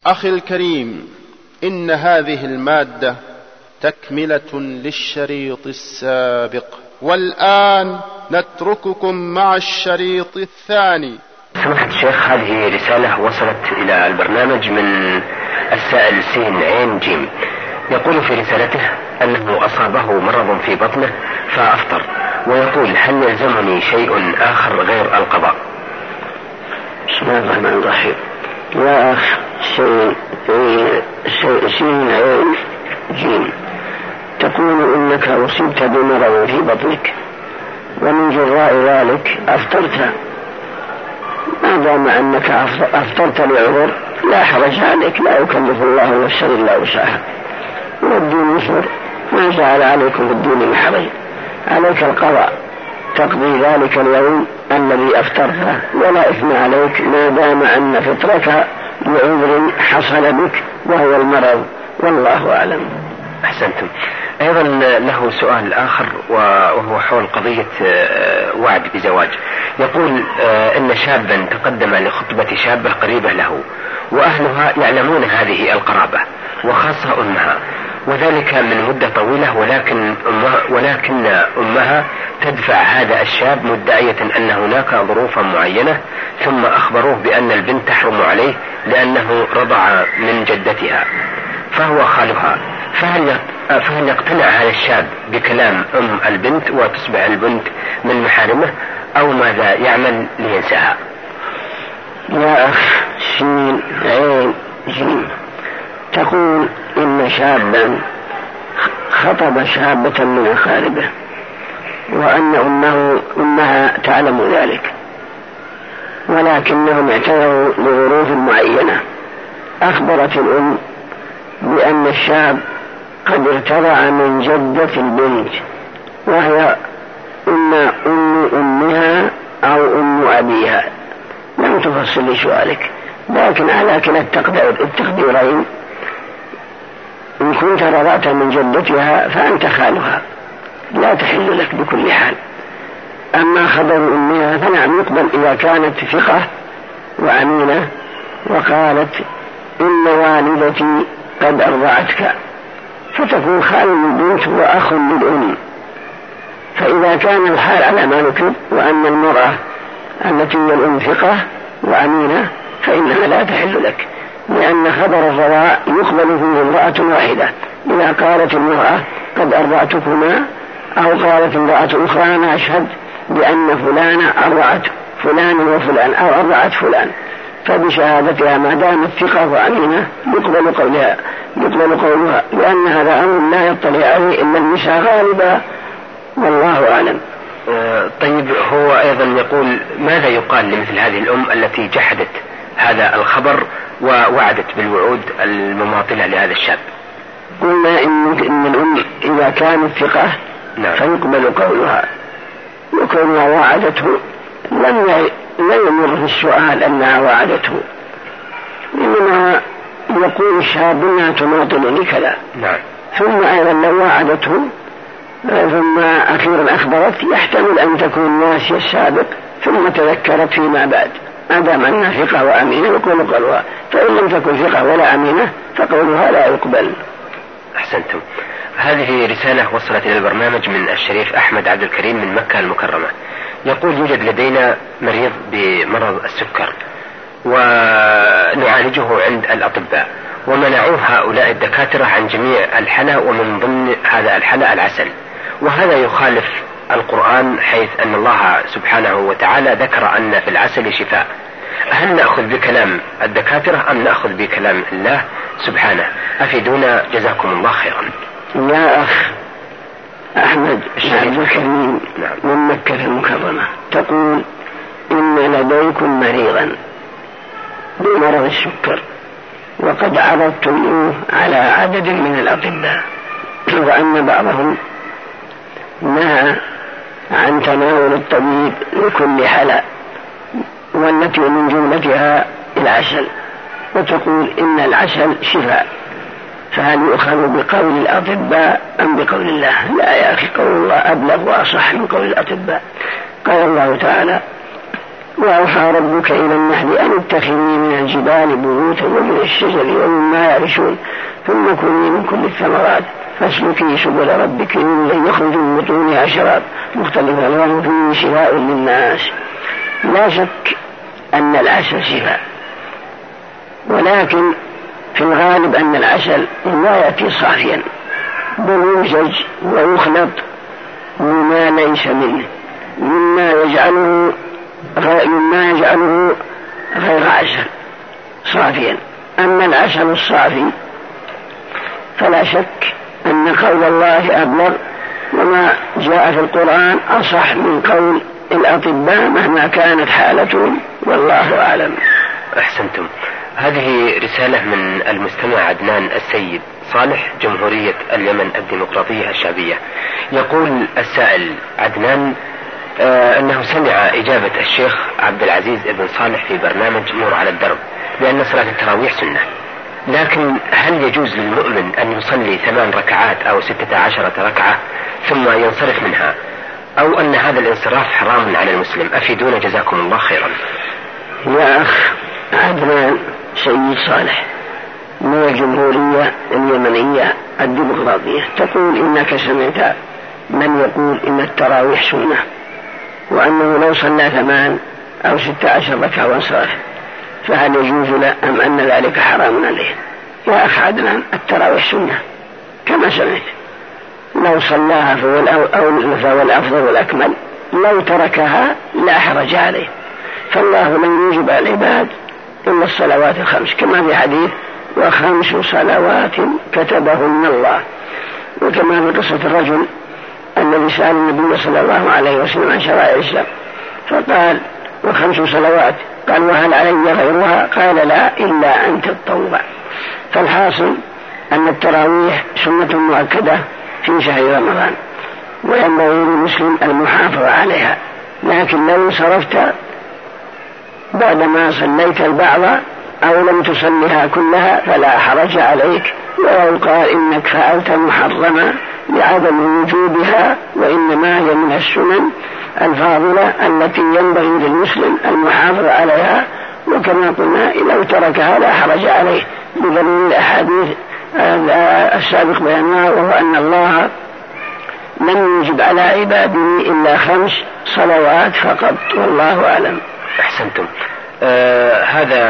أخي الكريم، إن هذه المادة تكملة للشريط السابق، والآن نترككم مع الشريط الثاني. سماحة الشيخ، هذه رسالة وصلت إلى البرنامج من السائل سين عين جيم. يقول في رسالته أنه أصابه مرض في بطنه فأفطر، ويقول: هل يلزمني شيء آخر غير القضاء؟ بسم الله الرحمن الرحيم. يا أخ سين عين جيم، تقول إنك أصبت بمرض في بطنك ومن جراء ذلك أفطرت. ما دام أنك أفطرت لعذر لا حرج عليك، لا يكلف الله نفسا إلا وسعها، والدين يسر، ما جعل عليكم في الدين من حرج. عليك القضاء، تقضي ذلك اليوم الذي أفطرته ولا إثم عليك ما دام أن فطرك بعذر حصل بك وهو المرض، والله أعلم. أحسنتم. أيضا له سؤال آخر وهو حول قضية وعد بزواج. يقول إن شابا تقدم لخطبة شابة قريبة له، وأهلها يعلمون هذه القرابة وخاصة أمها، وذلك من مدة طويلة، ولكن أمها تدفع هذا الشاب مدعية أن هناك ظروفا معينة، ثم أخبروه بأن البنت تحرم عليه لأنه رضع من جدتها فهو خالها. فهل يقتنع هذا الشاب بكلام أم البنت وتصبح البنت من محارمه، أو ماذا يعمل لينساها؟ يا أخ سين عين جيم، تقول إن شابا خطب شابة من أقاربه وأن أمها تعلم ذلك، ولكنهم اعتذروا لظروف معينة. أخبرت الأم بأن الشاب قد ارتضع من جدة البنت، وهي أم أمها أو أم أبيها، لم تفصل لسؤالك، لكن على كلا التقديرين إن كنت رضعت من جدتها فأنت خالها، لا تحل لك بكل حال. أما خبر أمها فنعم يقبل إذا كانت ثقة وأمينة وقالت إن والدتي قد أرضعتك، فتكون خال البنت وأخ للأم. فإذا كان الحال على ما نكتب وأن المرأة التي هي الأم ثقة وأمينة فإنها لا تحل لك، لأن خبر الرضاع يقبل فيه امرأة واحدة. إذا قالت المرأة قد أرضعتكما، أو قالت امرأة أخرى أنا أشهد بأن فلانة أرضعت فلان وفلان أو أرضعت فلان، فبشهادتها ما دامت ثقة وأمينة يقبل قولها، لأن هذا أمر لا يطلع عليه إلا النساء غالبا، والله أعلم. طيب، هو أيضا يقول: ماذا يقال لمثل هذه الأم التي جحدت هذا الخبر ووعدت بالوعود المماطلة لهذا الشاب؟ قلنا إن الأم إذا كانت ثقة فيقبل قولها، وكونها وعدته لا يمر في السؤال أنها وعدته، إنما يقول الشاب أنها تماطلني كذا. ثم أيضا لو وعدته ثم أخيرا أخبرت يحتمل أن تكون ناسية السابق ثم تذكرت فيما بعد، ما دام أنها ثقة وأمينة يقول قولها، فإن لم تكن ثقة ولا أمينة فقولها لا يقبل. أحسنتم. هذه رسالة وصلت إلى البرنامج من الشريف أحمد عبد الكريم من مكة المكرمة. يقول: يوجد لدينا مريض بمرض السكر ونعالجه عند الأطباء، ومنعوه هؤلاء الدكاترة عن جميع الحلى، ومن ضمن هذا الحلى العسل، وهذا يخالف القرآن حيث أن الله سبحانه وتعالى ذكر أن في العسل شفاء. هل نأخذ بكلام الدكاترة أم نأخذ بكلام الله سبحانه؟ أفيدونا جزاكم الله خيرا. يا أخ أحمد عبد الكريم من مكة المكرمة، تقول إن لديكم مريضا بمرض السكر وقد عرضتموه على عدد من الأطباء، وأن بعضهم نهى عن تناول الطبيب لكل حالة، والتي من جملتها العسل، وتقول إن العسل شفاء، فهل يؤخذ بقول الأطباء أم بقول الله؟ لا يا أخي، قول الله أبلغ وأصح من قول الأطباء. قال الله تعالى: وأوحى ربك إلى النحل أن اتخذي من الجبال بيوتا ومن الشجر ومما يعرشون ثم كلي من كل الثمرات فاسلكي سبل ربك إن يخرج من بطونها شراب مختلف ألوانه فيه شفاء للناس. لا شك أن العسل شفاء، ولكن في الغالب أن العسل لا يأتي صافيا بل يمزج ويخلط مما ليس منه مما يجعله غير عسل صافيا. أما العسل الصافي فلا شك أن قول الله أبلغ، وما جاء في القرآن أصح من قول الأطباء مهما كانت حالتهم، والله أعلم. أحسنتم. هذه رسالة من المستمع عدنان السيد صالح، جمهورية اليمن الديمقراطية الشعبية. يقول السائل عدنان أنه سمع إجابة الشيخ عبد العزيز بن صالح في برنامج نور على الدرب بأن صلاة التراويح سنة، لكن هل يجوز للمؤمن أن يصلي 8 ركعات أو 16 ركعة ثم ينصرف منها، أو أن هذا الانصراف حرام على المسلم؟ أفيدونا جزاكم الله خيرا. يا أخ عدنان سيد صالح من الجمهورية اليمنية الديمقراطية، تقول إنك سمعت من يقول إن التراويح سنة وأنه لو صلى 8 أو 16 ركعة وانصرف فهل يجوز له أم أن ذلك حرام عليه؟ يا أخ عدنان التراويح سنة كما سمعت، لو صلاها فهو الأفضل والأكمل، لو تركها لا حرج عليه، فالله لم يجب على العباد إلا الصلوات الخمس كما في حديث و5 صلوات كتبهن الله، وكما في قصة الرجل الذي سأل النبي صلى الله عليه وسلم عن شرائع الإسلام فقال و5 صلوات، قال وهل علي غيرها؟ قال لا إلا أن تتطوع. فالحاصل أن التراويح سنة مؤكدة في شهر رمضان وينبغي للمسلم المحافظة عليها، لكن لو انصرفت بعدما صليت البعض أو لم تصلها كلها فلا حرج عليك، ولو قال إنك فعلت محرما لعدم وجوبها، وإنما هي من السنن الفاضلة التي ينبغي للمسلم المحافظة عليها، وكما قلنا لو تركها لا حرج عليه بدليل الأحاديث السابق بيانها، وهو أن الله لم يجب على عباده إلا 5 صلوات فقط، والله أعلم. أحسنتم. هذا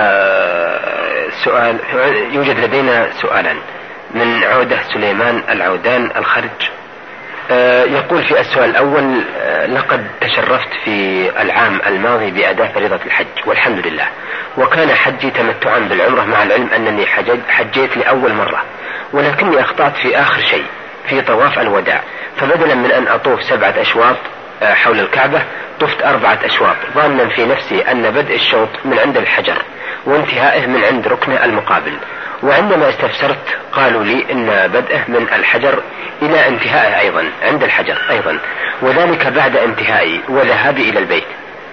سؤال، يوجد لدينا سؤالا من عودة سليمان العودان الخرج. يقول في السؤال الأول: لقد تشرفت في العام الماضي بأداء فريضة الحج والحمد لله، وكان حجي تمتعا بالعمرة، مع العلم أنني حجيت لأول مرة، ولكني أخطأت في آخر شيء في طواف الوداع، فبدلا من أن أطوف 7 أشواط حول الكعبة طفت 4 أشواط، ظانا في نفسي أن بدء الشوط من عند الحجر وانتهائه من عند ركن المقابل، وعندما استفسرت قالوا لي إن بدءه من الحجر إلى انتهائه أيضا عند الحجر أيضا، وذلك بعد انتهائي وذهابي إلى البيت.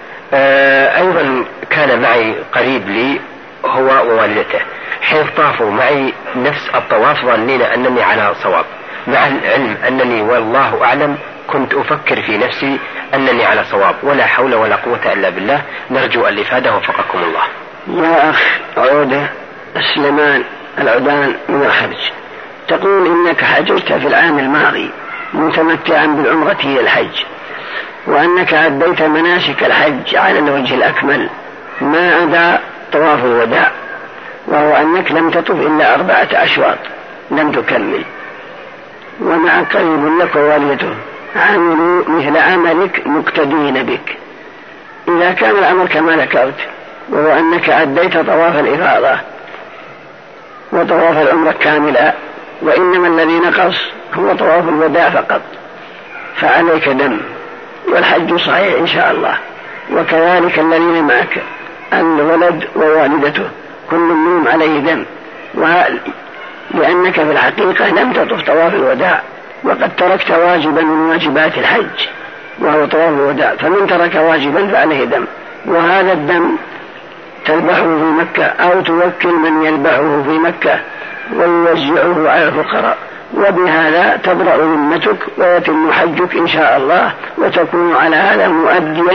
أيضا كان معي قريب لي هو ووالدته، حيث طافوا معي نفس الطواف ظنين أنني على صواب، مع العلم أنني والله أعلم كنت أفكر في نفسي أنني على صواب، ولا حول ولا قوة إلا بالله. نرجو الإفادة وفقكم الله. يا أخ عودة سليمان العودان من الخرج، تقول إنك حججت في العام الماضي متمتعا بالعمرة إلى الحج، وأنك أديت مناسك الحج على الوجه الأكمل ما عدا طواف الوداع، وهو أنك لم تطف إلا 4 أشواط لم تكمل، ومع قريب لك ووالدته عملوا مثل عملك مقتدين بك. إذا كان الأمر كما ذكرت، وهو أنك أديت طواف الإفاضة وطواف العمرة كاملة، وإنما الذي نقص هو طواف الوداع فقط، فعليك دم، والحج صحيح إن شاء الله، وكذلك الذين معك الولد ووالدته كل منهم عليه دم، لأنك في الحقيقة لم تطف طواف الوداع، وقد تركت واجبا من واجبات الحج وهو طواف الوداع، فمن ترك واجبا فعليه دم، وهذا الدم تذبحه في مكة أو توكل من يذبحه في مكة ويوزعه على الفقراء، وبهذا تبرأ ذمتك ويتم حجك إن شاء الله، وتكون على هذا مؤديا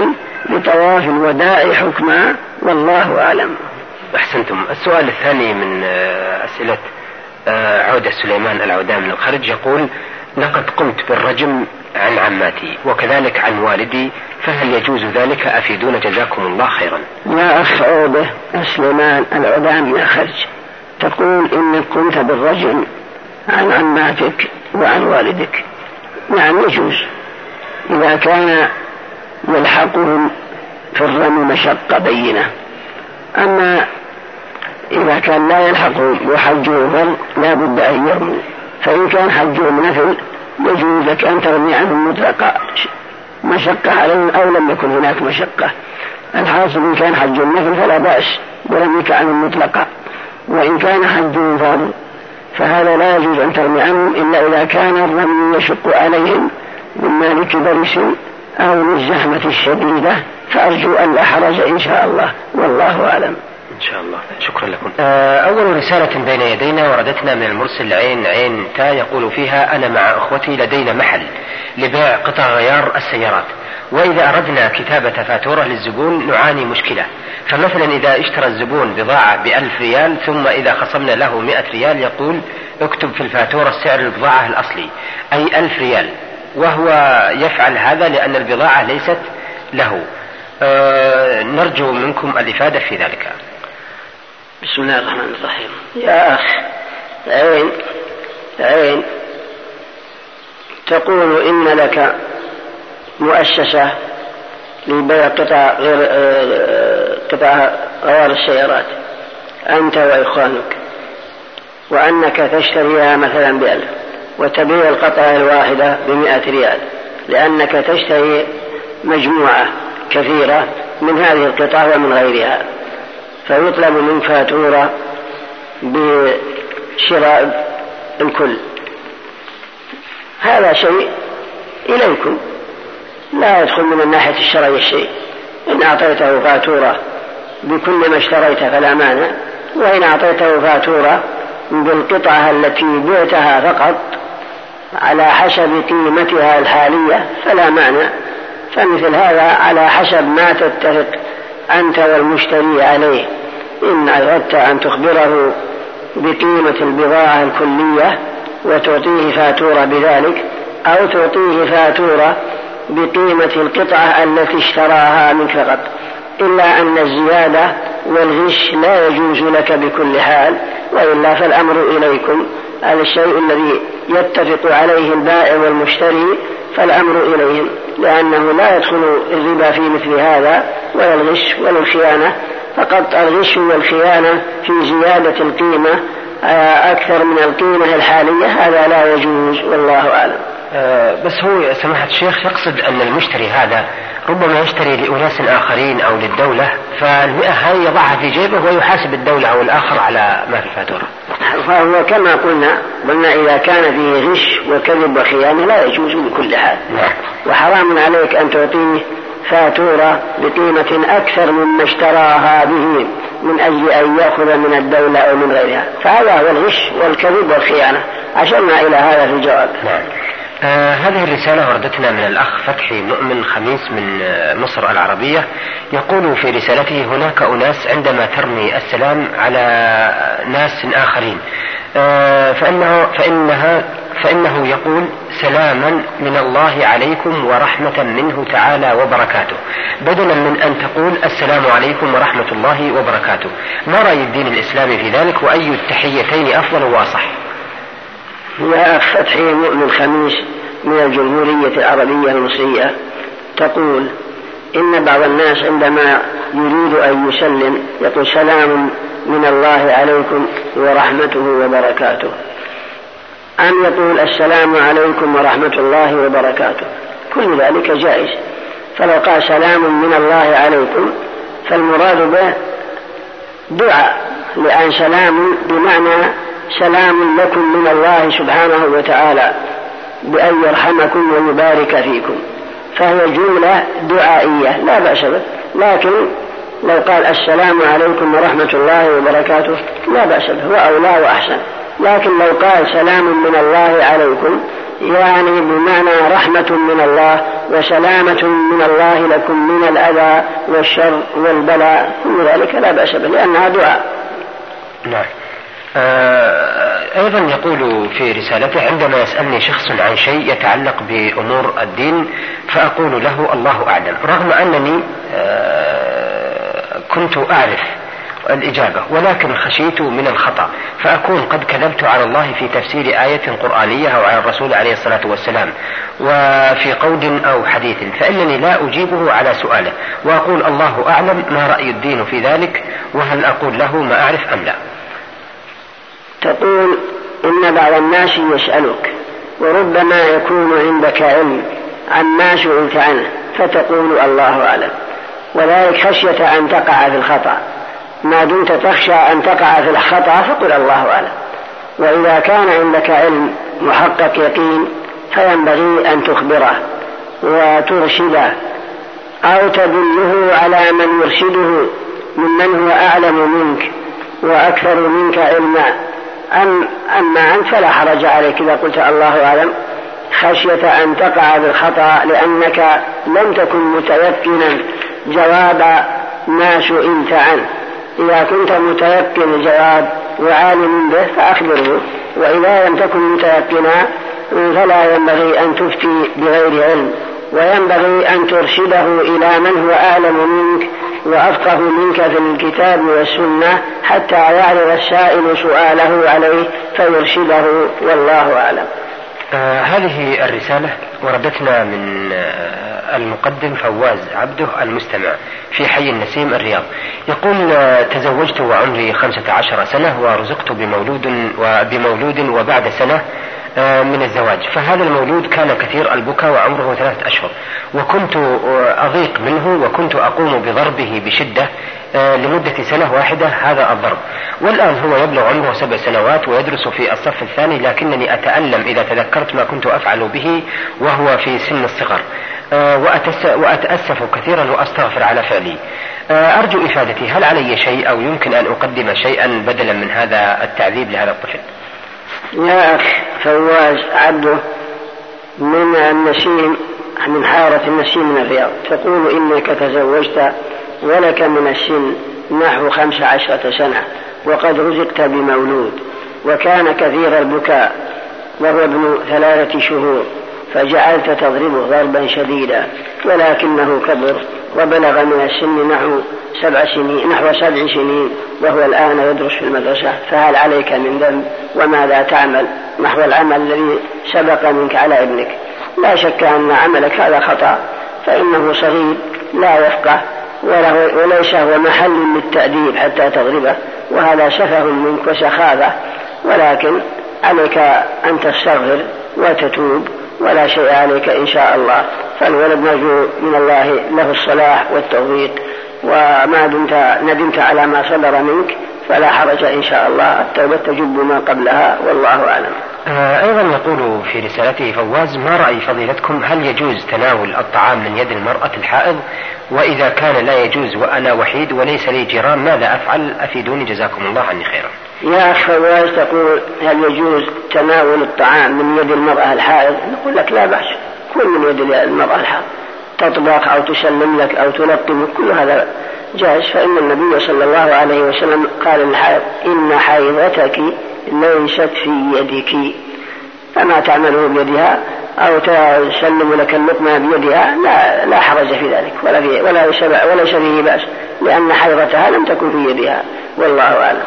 لطواف الوداع حكما، والله أعلم. أحسنتم. السؤال الثاني من أسئلة عودة سليمان العودان من الخارج يقول: لقد قمت بالرجم عن عماتي وكذلك عن والدي، فهل يجوز ذلك؟ أفيدون جزاكم الله خيرا. يا أخ عودة سليمان العودان من الخارج، تقول إنك قمت بالرجم عن عماتك وعن والدك. نعم يجوز إذا كان يلحقهم في الرمي مشقة بينة، أما إذا كان لا يلحقهم وحجه فرض لا بد أن يرموا، فإن كان حجه نفل يجوز لك أن ترمي عنهم مطلقا مشقة عليهم أو لم يكن هناك مشقة. الحاصل إن كان حج النفل فلا بأس برميك عنهم مطلقا، وإن كان حج فرض فهذا لا يجوز أن ترمي عنهم إلا إذا كان الرمي يشق عليهم مما لكبر سن أو للزحمة الشديدة، فأرجو أن لا حرج إن شاء الله، والله أعلم. إن شاء الله. شكرا لكم. أول رسالة بين يدينا وردتنا من المرسل عين تا، يقول فيها: أنا مع أخوتي لدينا محل لبيع قطع غيار السيارات، وإذا أردنا كتابة فاتورة للزبون نعاني مشكلة. فمثلا إذا اشترى الزبون بضاعة ب1000 ريال ثم إذا خصمنا له 100 ريال يقول: اكتب في الفاتورة سعر البضاعة الأصلي أي 1000 ريال، وهو يفعل هذا لأن البضاعة ليست له. نرجو منكم الإفادة في ذلك. بسم الله الرحمن الرحيم. يا أخ عين تقول إن لك مؤسسة لبيع قطع غيار السيارات أنت وإخوانك، وأنك تشتريها مثلا ب1000 وتبيع القطعة الواحدة ب100 ريال، لأنك تشتري مجموعة كثيرة من هذه القطع ومن غيرها، فيطلب منك فاتورة بشراء الكل. هذا شيء إليكم لا يدخل من الناحية الشرعية شيء. إن أعطيته فاتورة بكل ما اشتريت فلا مانع، وإن أعطيته فاتورة بالقطعة التي بعتها فقط على حسب قيمتها الحالية فلا مانع. فمثل هذا على حسب ما تتفق أنت والمشتري عليه. إن أردت أن تخبره بقيمة البضاعة الكلية وتعطيه فاتورة بذلك، أو تعطيه فاتورة بقيمة القطعة التي اشتراها منك فقط، إلا أن الزيادة والغش لا يجوز لك بكل حال، وإلا فالأمر إليكم. هذا الشيء الذي يتفق عليه البائع والمشتري فالأمر إليهم، لأنه لا يدخل الربا في مثل هذا ولا الغش ولا الخيانة. فقط الغش والخيانة في زيادة القيمة أكثر من القيمة الحالية، هذا لا يجوز، والله أعلم. بس هو سماحة الشيخ يقصد أن المشتري هذا ربما يشتري لأناس آخرين أو للدولة، فال100 هاي يضعها في جيبه ويحاسب الدولة أو الآخر على ما في الفاتورة. فهو كما قلنا إذا كان فيه غش وكذب وخيانة لا يجوز بكل حال. وحرام عليك أن تعطيه فاتورة بقيمة أكثر مما اشتراها به من أجل أن يأخذ من الدولة أو من غيرها، فهذا هو الغش والكذب والخيانة. أشرنا إلى هذا في الجواب. هذه الرسالة وردتنا من الأخ فتحي مؤمن خميس من مصر العربية، يقول في رسالته: هناك أناس عندما ترمي السلام على ناس آخرين فإنه يقول: سلاما من الله عليكم ورحمة منه تعالى وبركاته، بدلا من أن تقول السلام عليكم ورحمة الله وبركاته. ما رأي الدين الإسلامي في ذلك؟ وأي التحيتين أفضل وأصح؟ يا أخ فتحي مؤمن خميس من الجمهورية العربية المصرية، تقول إن بعض الناس عندما يريد أن يسلم يقول: سلام من الله عليكم ورحمته وبركاته، أم يقول السلام عليكم ورحمة الله وبركاته. كل ذلك جائز. فلو قال سلام من الله عليكم فالمراد به دعاء، لأن سلام بمعنى سلام لكم من الله سبحانه وتعالى بأن يرحمكم ويبارك فيكم، فهي جملة دعائية لا بأس به. لكن لو قال السلام عليكم ورحمة الله وبركاته لا بأس به، وأولى وأحسن. لكن لو قال سلام من الله عليكم يعني بمعنى رحمة من الله وسلامة من الله لكم من الأذى والشر والبلاء، كل ذلك لا بأس به لأنها دعاء. نعم. أيضا يقول في رسالته: عندما يسألني شخص عن شيء يتعلق بأمور الدين فأقول له الله أعلم، رغم أنني كنت أعرف الإجابة ولكن خشيت من الخطأ، فأكون قد كذبت على الله في تفسير آية قرآنية أو على الرسول عليه الصلاة والسلام وفي قول أو حديث، فإنني لا أجيبه على سؤاله وأقول الله أعلم، ما رأي الدين في ذلك؟ وهل أقول له ما أعرف أم لا؟ تقول إن بعض الناس يسألك وربما يكون عندك علم عما سئلت عنه فتقول الله أعلم، وذلك خشية أن تقع في الخطأ. ما دمت تخشى أن تقع في الخطأ فقل الله أعلم. وإذا كان عندك علم محقق يقين فينبغي أن تخبره وترشده أو تدله على من يرشده ممن هو أعلم منك وأكثر منك علما. أما أنت فلا حرج عليك إذا قلت الله أعلم خشية أن تقع بالخطأ، لأنك لم تكن متيقنا جواب ما سئلت عنه. إذا كنت متيقن الجواب وعالم به فأخبره، وإذا لم تكن متيقنا فلا ينبغي أن تفتي بغير علم، وينبغي أن ترشده إلى من هو أعلم منك وأفقه منك في الكتاب والسنة حتى يعرض السائل سؤاله عليه فيرشده، والله أعلم. هذه الرسالة وردتنا من المقدم فواز عبده المستمع في حي النسيم الرياض. يقول: تزوجت وعمري 15 سنة ورزقت بمولود وبعد سنة من الزواج، فهذا المولود كان كثير البكاء وعمره 3 أشهر، وكنت أضيق منه وكنت أقوم بضربه بشدة لمدة سنة واحدة هذا الضرب، والآن هو يبلغ عمره 7 سنوات ويدرس في الصف الثاني، لكنني أتألم إذا تذكرت ما كنت أفعل به وهو في سن الصغر، وأتأسف كثيرا وأستغفر على فعلي. أرجو إفادتي، هل علي شيء أو يمكن أن أقدم شيئا بدلا من هذا التعذيب لهذا الطفل؟ يا أخ فواز عبده من النسيم، من حارة النسيم من الرياض، تقول إنك تزوجت ولك من السن نحو 15 سنة وقد رزقت بمولود وكان كثير البكاء وهو ابن 3 شهور، فجعلت تضربه ضربا شديدا ولكنه كبر وبلغ من السن نحو 7 سنين وهو الآن يدرس في المدرسة، فهل عليك من ذنب؟ وماذا تعمل نحو العمل الذي سبق منك على ابنك؟ لا شك أن عملك هذا خطأ، فإنه صغير لا يفقه وليس هو محل للتأديب حتى تضربه، وهذا سفه منك وسخافة، ولكن عليك أن تستغفر وتتوب ولا شيء عليك إن شاء الله. فالولد نرجو من الله له الصلاح والتوفيق، وما دمت ندمت على ما صدر منك فلا حرج إن شاء الله، التوبة تجب ما قبلها، والله أعلم. أيضا يقول في رسالته فواز: ما رأي فضيلتكم، هل يجوز تناول الطعام من يد المرأة الحائض؟ وإذا كان لا يجوز وأنا وحيد وليس لي جيران ماذا أفعل؟ أفيدوني جزاكم الله عني خيرا. يا أخ فواز تقول هل يجوز تناول الطعام من يد المرأة الحائض؟ نقول لك لا بأس، كل من يد المرأة الحائض، تطبخ أو تسلم لك أو تلقمك، كل هذا جائز، فإن النبي صلى الله عليه وسلم قال للحائض: إن حيضتك ليست في يدك، فما تعمله بيدها أو تسلم لك اللقمة بيدها لا حرج في ذلك وليس فيه بأس، لأن حيضتها لم تكن في يدها، والله أعلم.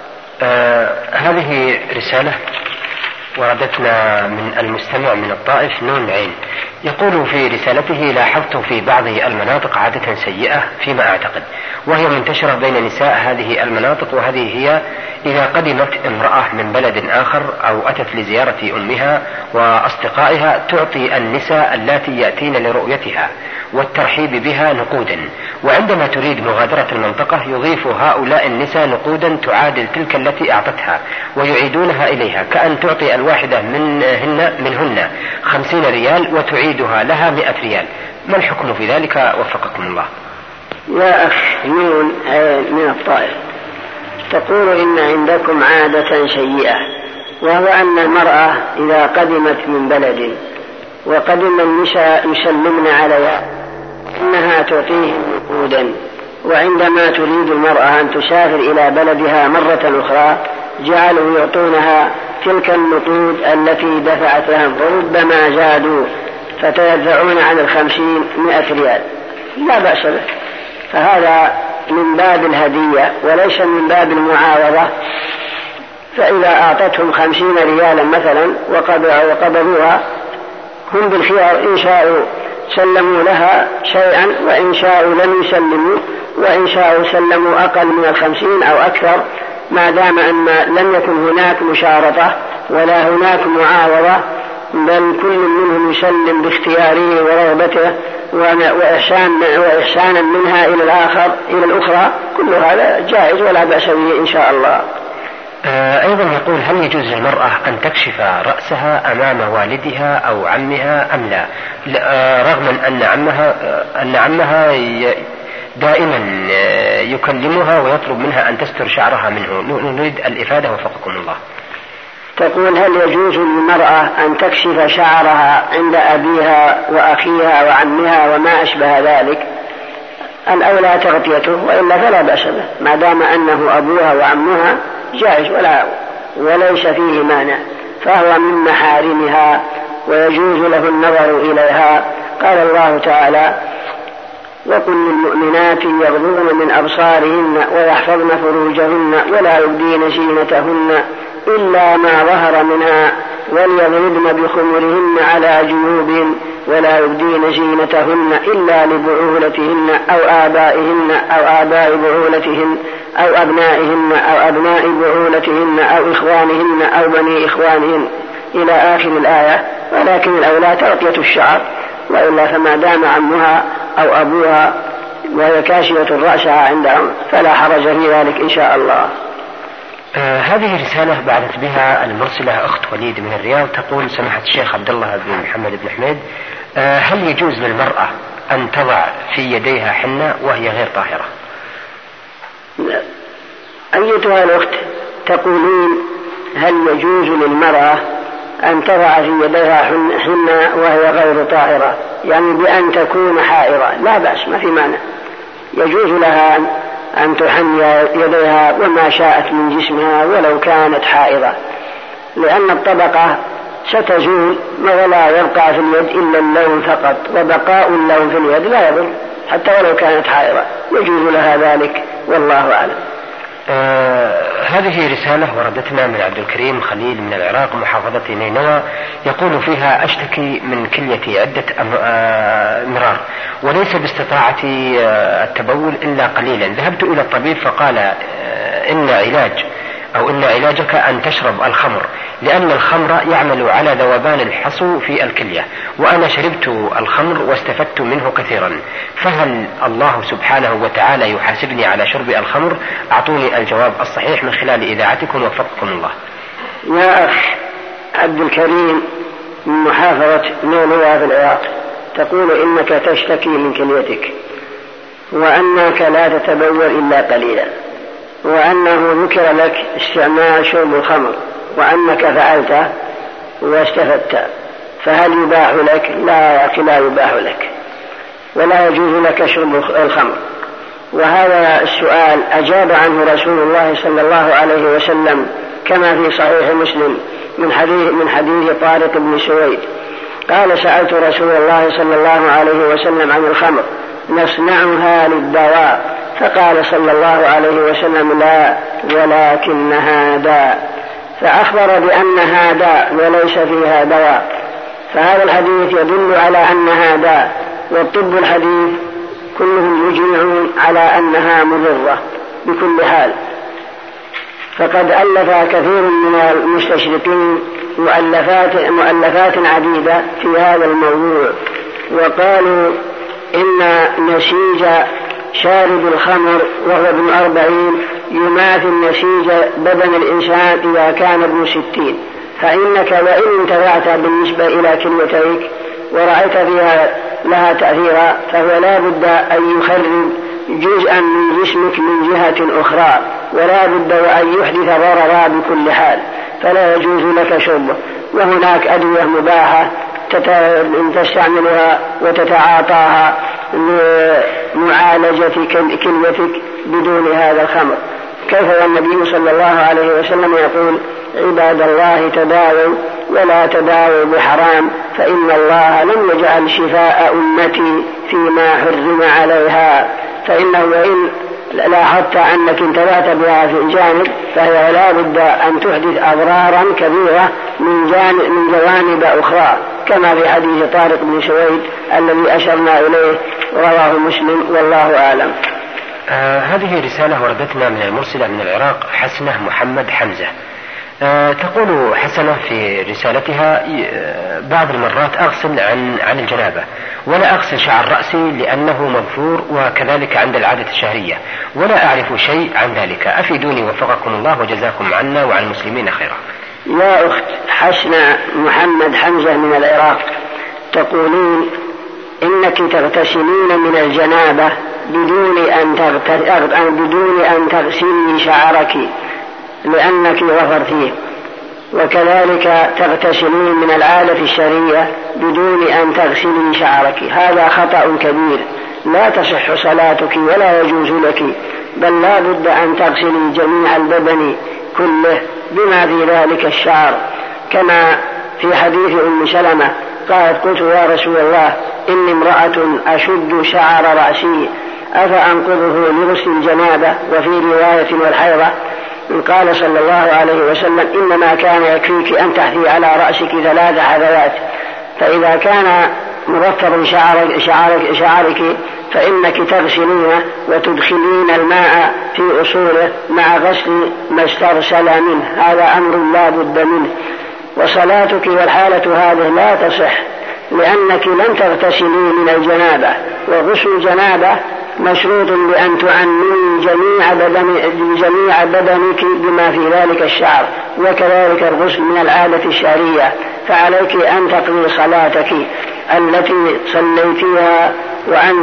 هذه رسالة وردتنا من المستمع من الطائف نون عين، يقول في رسالته: لاحظت في بعض المناطق عادة سيئة فيما أعتقد، وهي منتشرة بين نساء هذه المناطق، وهذه هي: إذا قدمت امرأة من بلد آخر أو أتت لزيارة أمها وأصدقائها تعطي النساء اللاتي يأتين لرؤيتها والترحيب بها نقودا، وعندما تريد مغادرة المنطقة يضيف هؤلاء النساء نقودا تعادل تلك التي أعطتها ويعيدونها إليها، كأن تعطي الواحدة منهن 50 ريال وتعيدها لها 100 ريال. ما الحكم في ذلك وفقكم الله؟ يا أخ نون من الطائف، تقول إن عندكم عادة سيئة، وهو أن المرأة إذا قدمت من بلد وقدم النساء يسلمن عليها إنها تعطيهم نقودا، وعندما تريد المرأة أن تسافر إلى بلدها مرة أخرى جعلوا يعطونها تلك النقود التي دفعت لهم، وربما زادوا فتدفعون عن 50 100 ريال، لا بأس به. فهذا من باب الهدية وليس من باب المعاوضة. فإذا أعطتهم 50 ريالا مثلا وقبضوها هم بالخيار، إن شاءوا سلموا لها شيئا وإن شاءوا لم يسلموا، وإن شاءوا سلموا أقل من 50 أو أكثر، ما دام أن لم يكن هناك مشارطة ولا هناك معاوضة، بل كل منهم يسلم باختياره ورغبته وإحسانا منها إلى الأخرى، كل هذا جائز ولا بأس به إن شاء الله. أيضا يقول: هل يجوز للمرأة أن تكشف رأسها أمام والدها أو عمها أم لا؟ رغم أن عمها دائما يكلمها ويطلب منها أن تستر شعرها منه. نريد الإفادة وفقكم الله. تقول: هل يجوز للمرأة أن تكشف شعرها عند أبيها وأخيها وعمها وما أشبه ذلك؟ الأولى تغطيته، وإلا فلا بأس به، ما دام أنه أبوها وعمها جائز وليس فيه مانع، فهو من محارمها ويجوز له النظر إليها. قال الله تعالى: وقل للمؤمنات يغضضن من أبصارهن ويحفظن فروجهن ولا يبدين زينتهن إلا ما ظهر منها وليضربن بخمرهن على جيوبهن ولا يبدين زينتهن إلا لبعولتهن أو آبائهن أو آباء بعولتهن أو أبنائهن أو أبناء بعولتهن أو إخوانهن أو بني إخوانهن إلى آخر الآية. ولكن الأولى تغطية الشعر، وإلا فما دام عمها أو أبوها وهي كاشفة رأسها عندهم فلا حرج في ذلك إن شاء الله. هذه رسالة بعثت بها المرسلة أخت وليد من الرياض، تقول: سماحة الشيخ عبد الله بن محمد بن حميد، هل يجوز للمرأة أن تضع في يديها حنة وهي غير طاهرة؟ أيتها الأخت، تقولين هل يجوز للمرأة أن تضع في يديها حنة وهي غير طاهرة، يعني بأن تكون حائرة؟ لا بأس، ما في مانع، يجوز لها أن تحني يديها وما شاءت من جسمها ولو كانت حائرة، لأن الطبقة ستزول ولا يبقى في اليد إلا اللون فقط، وبقاء اللون في اليد لا يضر حتى ولو كانت حائرة، يجوز لها ذلك والله أعلم. هذه رسالة وردتنا من عبد الكريم خليل من العراق محافظة نينوى، يقول فيها: أشتكي من كليتي عدة مرار وليس باستطاعتي التبول إلا قليلا، ذهبت إلى الطبيب فقال إن علاجك أن تشرب الخمر، لأن الخمر يعمل على ذوبان الحصو في الكلية، وأنا شربت الخمر واستفدت منه كثيرا، فهل الله سبحانه وتعالى يحاسبني على شرب الخمر؟ أعطوني الجواب الصحيح من خلال إذاعتكم وفقكم الله. يا أخ عبد الكريم من محافظة نينوى في العراق، تقول إنك تشتكي من كليتك وأنك لا تتبول إلا قليلا، وأنه ذكر لك استعمال شرب الخمر وأنك فعلته واستفدت، فهل يباح لك؟ لا يا أخي، لا يباح لك ولا يجوز لك شرب الخمر. وهذا السؤال أجاب عنه رسول الله صلى الله عليه وسلم كما في صحيح مسلم من حديث طارق بن سويد قال: سألت رسول الله صلى الله عليه وسلم عن الخمر نصنعها للدواء، فقال صلى الله عليه وسلم: لا ولكنها داء، فأخبر بأنها داء وليس فيها دواء. فهذا الحديث يدل على أنها داء، والطب الحديث كلهم يجمعون على أنها مضرة بكل حال. فقد ألف كثير من المستشرقين مؤلفات عديدة في هذا الموضوع، وقالوا إن نسيج شارب الخمر وهو ابن 40 يماثل نسيج بدن الإنسان إذا كان ابن 60، فإنك وإن انتفعت بالنسبة إلى كليتيك ورأيت فيها لها تأثيرا، فهو لا بد أن يخرج جزءا من جسمك من جهة أخرى، ولا بد أن يحدث ضررا بكل حال، فلا يجوز لك شربه. وهناك أدوية مباحة تستعملها وتتعاطاها لمعالجة كليتك بدون هذا الخمر. كيف والنبي صلى الله عليه وسلم يقول: عباد الله تداووا ولا تداووا بحرام فإن الله لم يجعل شفاء أمتي فيما حرم عليها. فإنه وإن لاحظت أنك انتبهت بها في الجانب فهي لا بد أن تحدث أضرارا كبيرة من جوانب أخرى، كما في حديث طارق بن سويد الذي أشرنا إليه رواه مسلم والله أعلم. هذه رسالة وردتنا من المرسلة من العراق حسنة محمد حمزة. تقول حسنة في رسالتها: بعض المرات أغسل عن الجنابة ولا أغسل شعر رأسي لأنه مغفور، وكذلك عند العادة الشهرية، ولا أعرف شيء عن ذلك، أفيدوني وفقكم الله وجزاكم عنا وعن المسلمين خيرا. يا أخت حسنة محمد حمزة من العراق، تقولين إنك تغتسلين من الجنابة بدون أن تغسلي شعرك لأنك غفرتيه، وكذلك تغتسلين من العادة الشرعية بدون أن تغسلي شعرك. هذا خطأ كبير، لا تصح صلاتك ولا يجوز لك، بل لا بد أن تغسلي جميع البدن كله بما في ذلك الشعر، كما في حديث أم سلمة قالت: قلت يا رسول الله إني امرأة أشد شعر رأسي أفأنقضه لغسل الجنابة؟ وفي رواية والحيضة قال صلى الله عليه وسلم: إنما كان يكفيك أن تحثي على رأسك 3 حذوات، فإذا كان مرتب شعرك فإنك تغسلين وتدخلين الماء في أصوله مع غسل ما استرسل منه، هذا أمر لا بد منه. وصلاتك والحالة هذه لا تصح لأنك لم تغتسلي من الجنابة، وغسل الجنابة مشروط بأن تعنني جميع بدنك بما في ذلك الشعر، وكذلك الغسل من العادة الشهرية. فعليك أن تقضي صلاتك التي صليتها وأنت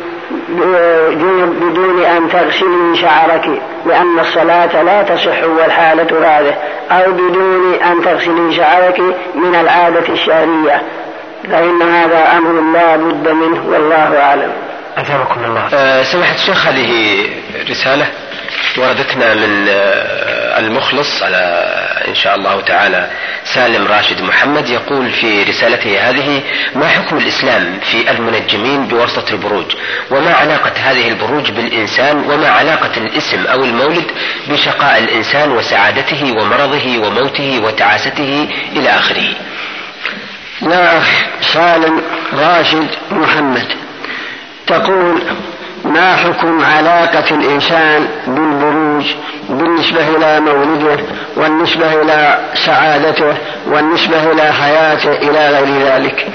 بدون أن تغسلي شعرك، لأن الصلاة لا تصح والحالة هذه، أو بدون أن تغسلي شعرك من العادة الشهرية، فإن هذا أمر لا بد منه والله أعلم. أثابكم الله. سماحة الشيخ، هذه رسالة وردتنا من المخلص على إن شاء الله تعالى سالم راشد محمد، يقول في رسالته هذه: ما حكم الإسلام في المنجمين بواسطة البروج؟ وما علاقة هذه البروج بالإنسان؟ وما علاقة الاسم أو المولد بشقاء الإنسان وسعادته ومرضه وموته وتعاسته إلى آخره؟ يا أخ سالم راشد محمد، تقول: ما حكم علاقة الإنسان بالبروج بالنسبة إلى مولده والنسبة إلى سعادته والنسبة إلى حياته إلى غير ذلك؟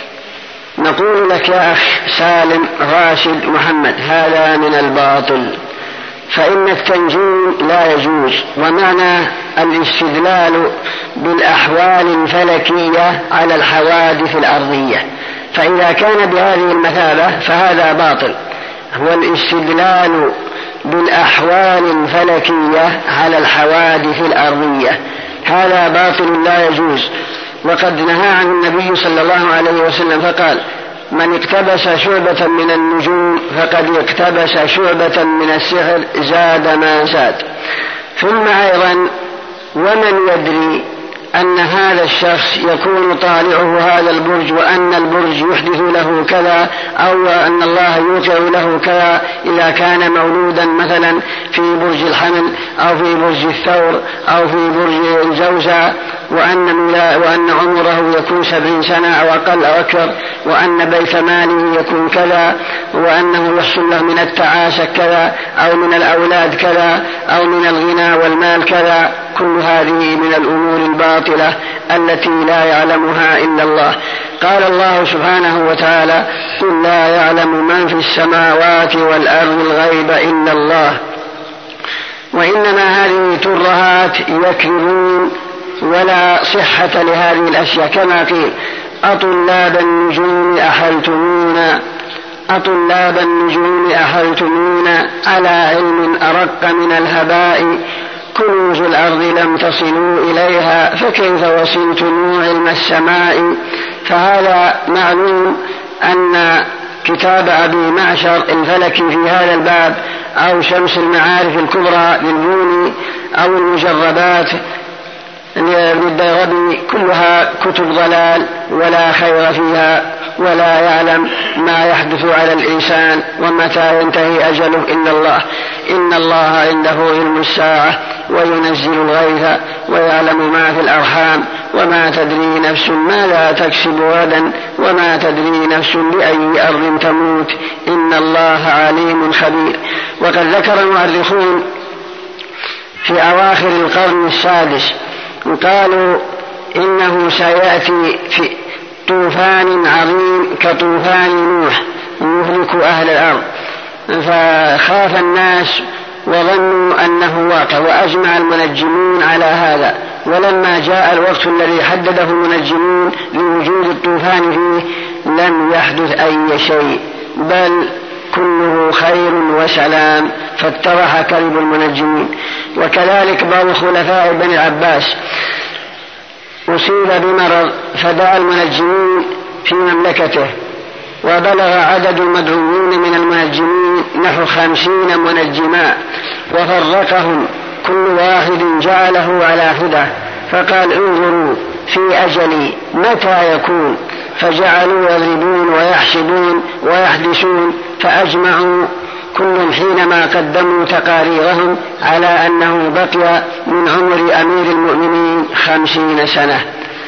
نقول لك يا أخ سالم راشد محمد: هذا من الباطل، فإن التنجيم لا يجوز، ومعنى الاستدلال بالأحوال الفلكية على الحوادث الأرضية، فإذا كان بهذه المثابة فهذا باطل. هو الاستدلال بالأحوال الفلكية على الحوادث الأرضية، هذا باطل لا يجوز. وقد نهى عن النبي صلى الله عليه وسلم فقال: من اقتبس شعبة من النجوم فقد اقتبس شعبة من السحر زاد ما زاد. ثم أيضا: ومن يدري أن هذا الشخص يكون طالعه هذا البرج وأن البرج يحدث له كذا، أو أن الله يوقع له كذا إذا كان مولودا مثلا في برج الحمل أو في برج الثور أو في برج الجوزاء، وأن عمره يكون 70 سنة أو أقل أو أكثر، وأن بيت ماله يكون كذا، وأنه يحصل له من التعاسة كذا، أو من الأولاد كذا، أو من الغنى والمال كذا. كل هذه من الأمور الباطلة التي لا يعلمها إلا الله. قال الله سبحانه وتعالى: قل لا يعلم من في السماوات والأرض الغيب إلا الله. وإنما هذه ترهات يكذبون، ولا صحة لهذه الأشياء، كما قيل: أطلاب النجوم أحلتمون على علم أرق من الهباء، كنوز الأرض لم تصلوا إليها فكيف وصلتم علم السماء. فهذا معلوم أن كتاب أبي معشر الفلكي في هذا الباب أو شمس المعارف الكبرى للبوني أو المجربات للبيربي كلها كتب ضلال ولا خير فيها، ولا يعلم ما يحدث على الإنسان ومتى ينتهي أجله إلا الله. إن الله عنده علم الساعة وينزل الغيث ويعلم ما في الأرحام وما تدري نفس ماذا تكسب غدا وما تدري نفس بأي أرض تموت إن الله عليم خبير. وقد ذكر المؤرخون في أواخر القرن السادس قالوا إنه سيأتي في طوفان عظيم كطوفان نوح يهلك أهل الأرض، فخاف الناس وظنوا أنه واقع، وأجمع المنجمون على هذا. ولما جاء الوقت الذي حدده المنجمون لوجود الطوفان فيه لم يحدث أي شيء، بل كله خير وسلام، فاتضح كذب المنجمين. وكذلك بعض خلفاء بني العباس أصيب بمرض فدعا المنجمين في مملكته، وبلغ عدد المدعوين من المنجمين نحو 50 منجما، وفرقهم كل واحد جعله على هدى، فقال انظروا في أجلي متى يكون، فجعلوا يضربون ويحسبون ويحدثون، فأجمعوا كل حينما قدموا تقاريرهم على أنه بقي من عمر أمير المؤمنين 50 سنة.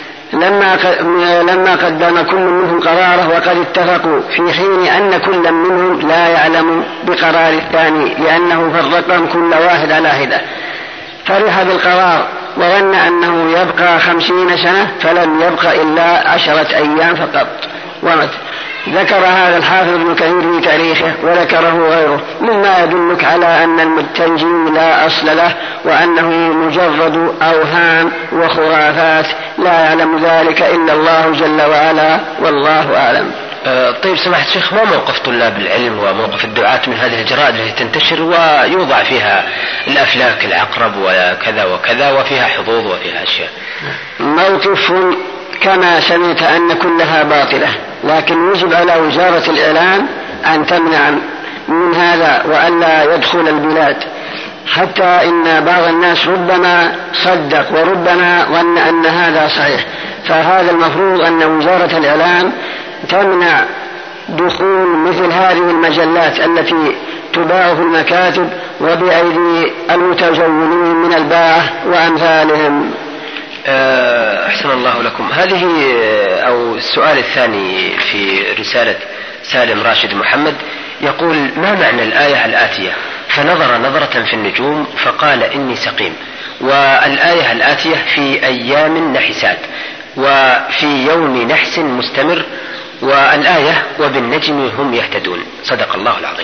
لما قدم كل منهم قراره وقد اتفقوا، في حين أن كل منهم لا يعلم بقرار الثاني لأنه فرقهم كل واحد على حدة، فرح بالقرار وظن أنه يبقى 50 سنة، فلم يبقى إلا 10 أيام فقط ومت. ذكر هذا الحافظ ابن كثير في تاريخه وذكره غيره، مما يدلك على أن التنجيم لا أصل له، وأنه مجرد أوهام وخرافات لا يعلم ذلك إلا الله جل وعلا، والله أعلم. طيب سماحة الشيخ، ما موقف طلاب العلم وموقف الدعاة من هذه الجرائد التي تنتشر ويوضع فيها الأفلاك العقرب وكذا وكذا وفيها حظوظ وفيها أشياء؟ موقف كما سمعت أن كلها باطلة، لكن يجب على وزارة الإعلام أن تمنع من هذا وألا يدخل البلاد، حتى إن بعض الناس ربما صدق وربما ظن أن هذا صحيح. فهذا المفروض أن وزارة الإعلام تمنع دخول مثل هذه المجلات التي تباع في المكاتب وبأيدي المتجولين من الباعة وأمثالهم. أحسن الله لكم. هذه أو السؤال الثاني في رسالة سالم راشد محمد يقول: ما معنى الآية الآتية: فنظر نظرة في النجوم فقال إني سقيم، والآية الآتية في أيام نحسات، وفي يوم نحس مستمر، والآية وبالنجم هم يهتدون؟ صدق الله العظيم.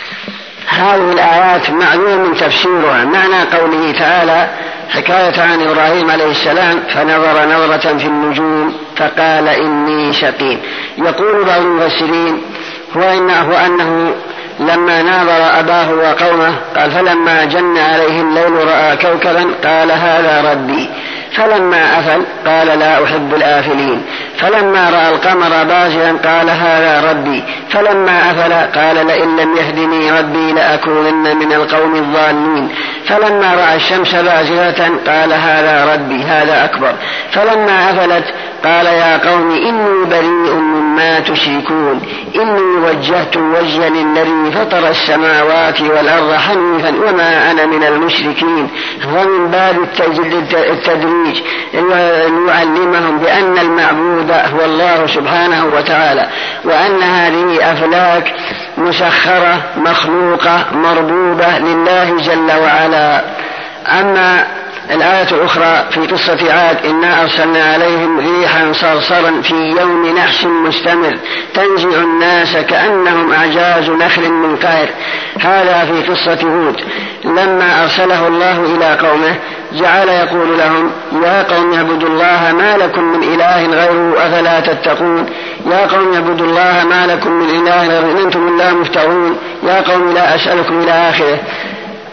هذه الآيات معلوم تفسيرها. معنى قوله تعالى حكاية عن إبراهيم عليه السلام: فنظر نظرة في النجوم فقال إني سقيم. يقول بعض المفسرين هو أنه لما ناظر أباه وقومه قال: فلما جن عليه الليل رأى كوكبا قال هذا ربي، فلما أفل قال لا أحب الآفلين، فلما رأى القمر بازغا قال هذا ربي، فلما أفل قال لئن لم يهدني ربي لأكونن من القوم الضالين، فلما رأى الشمس بازغة قال هذا ربي هذا أكبر، فلما أفلت قال يا قوم إني بريء مما تشركون، إني وجهت وجهي للذي فطر السماوات والأرض حنيفا وما أنا من المشركين. ومن باب التدريج ليعلمهم بأن المعبود هو الله سبحانه وتعالى، وأن هذه أفلاك مسخرة مخلوقة مربوبة لله جل وعلا. أما الآية الأخرى في قصة عاد: إنا أرسلنا عليهم ريحا صرصرا في يوم نحس مستمر تنزع الناس كأنهم أعجاز نخل منقعر. هذا في قصة هود لما أرسله الله إلى قومه جعل يقول لهم: يا قوم اعبدوا الله ما لكم من إله غيره أفلا تتقون، يا قوم اعبدوا الله ما لكم من إله غيره أنتم لا مفترون، يا قوم لا أسألكم إلى آخره.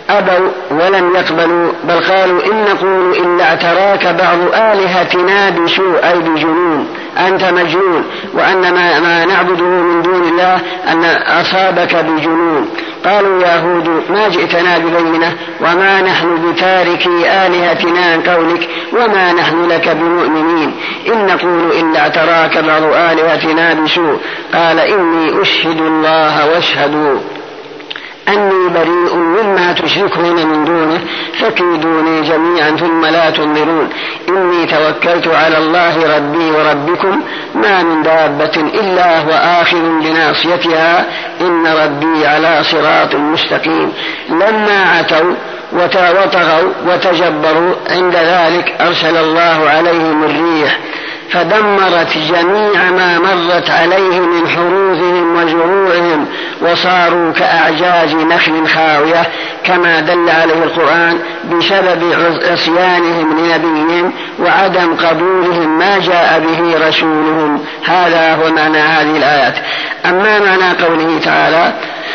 أبوا ولم يقبلوا، بل قالوا إن نقول إلا اعتراك بعض آلهتنا بسوء أي بجنون، أنت مجنون، وأن ما نعبده من دون الله أن أصابك بجنون. قالوا يا هود ما جئتنا ببينة وما نحن بتاركي آلهتنا عن قولك وما نحن لك بمؤمنين، إن نقول إلا اعتراك بعض آلهتنا بسوء. قال إني أشهد الله واشهدوا أني بريء مما تشركون من دونه فكيدوني جميعا ثم لا تنظرون. إني توكلت على الله ربي وربكم ما من دابة إلا هو آخذ بناصيتها إن ربي على صراط مستقيم. لما عتوا وطغوا وتجبروا عند ذلك أرسل الله عليهم الريح فدمرت جميع ما مرت عليه من حروثهم وزروعهم وصاروا كأعجاز نخل خاوية كما دل عليه القرآن بسبب عصيانهم لنبيهم وعدم قبولهم ما جاء به رسولهم. هذا هو معنى هذه الآيات. أما معنى قوله تعالى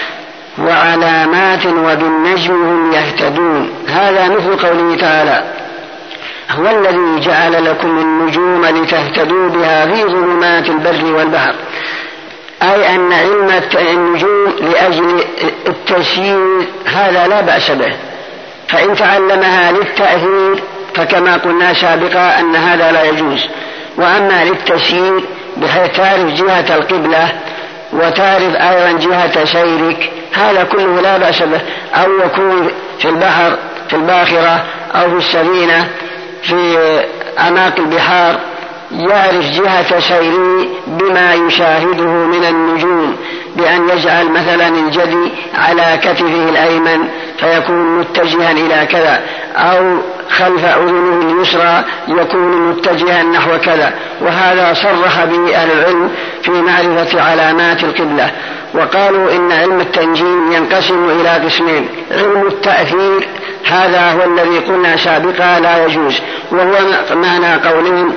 وعلامات وبالنجم هم يهتدون، هذا مثل قوله تعالى هو الذي جعل لكم النجوم لتهتدوا بها في ظلمات البر والبحر، أي أن علم النجوم لأجل التسيير هذا لا بأس به، فإن تعلمها للتأثير فكما قلنا سابقا أن هذا لا يجوز. وأما للتسيير بحيث تعرف جهة القبلة وتعرف أيضا جهة سيرك هذا كله لا بأس به، أو يكون في البحر في الباخرة أو في السفينة في أعماق البحار يعرف جهة سيره بما يشاهده من النجوم، بأن يجعل مثلا الجدي على كتفه الأيمن فيكون متجها إلى كذا، أو خلف أذنه اليسرى يكون متجها نحو كذا. وهذا صرح به أهل العلم في معرفة علامات القبلة. وقالوا إن علم التنجيم ينقسم إلى قسمين: علم التأثير هذا هو الذي قلنا سابقا لا يجوز، وهو معنى قولهم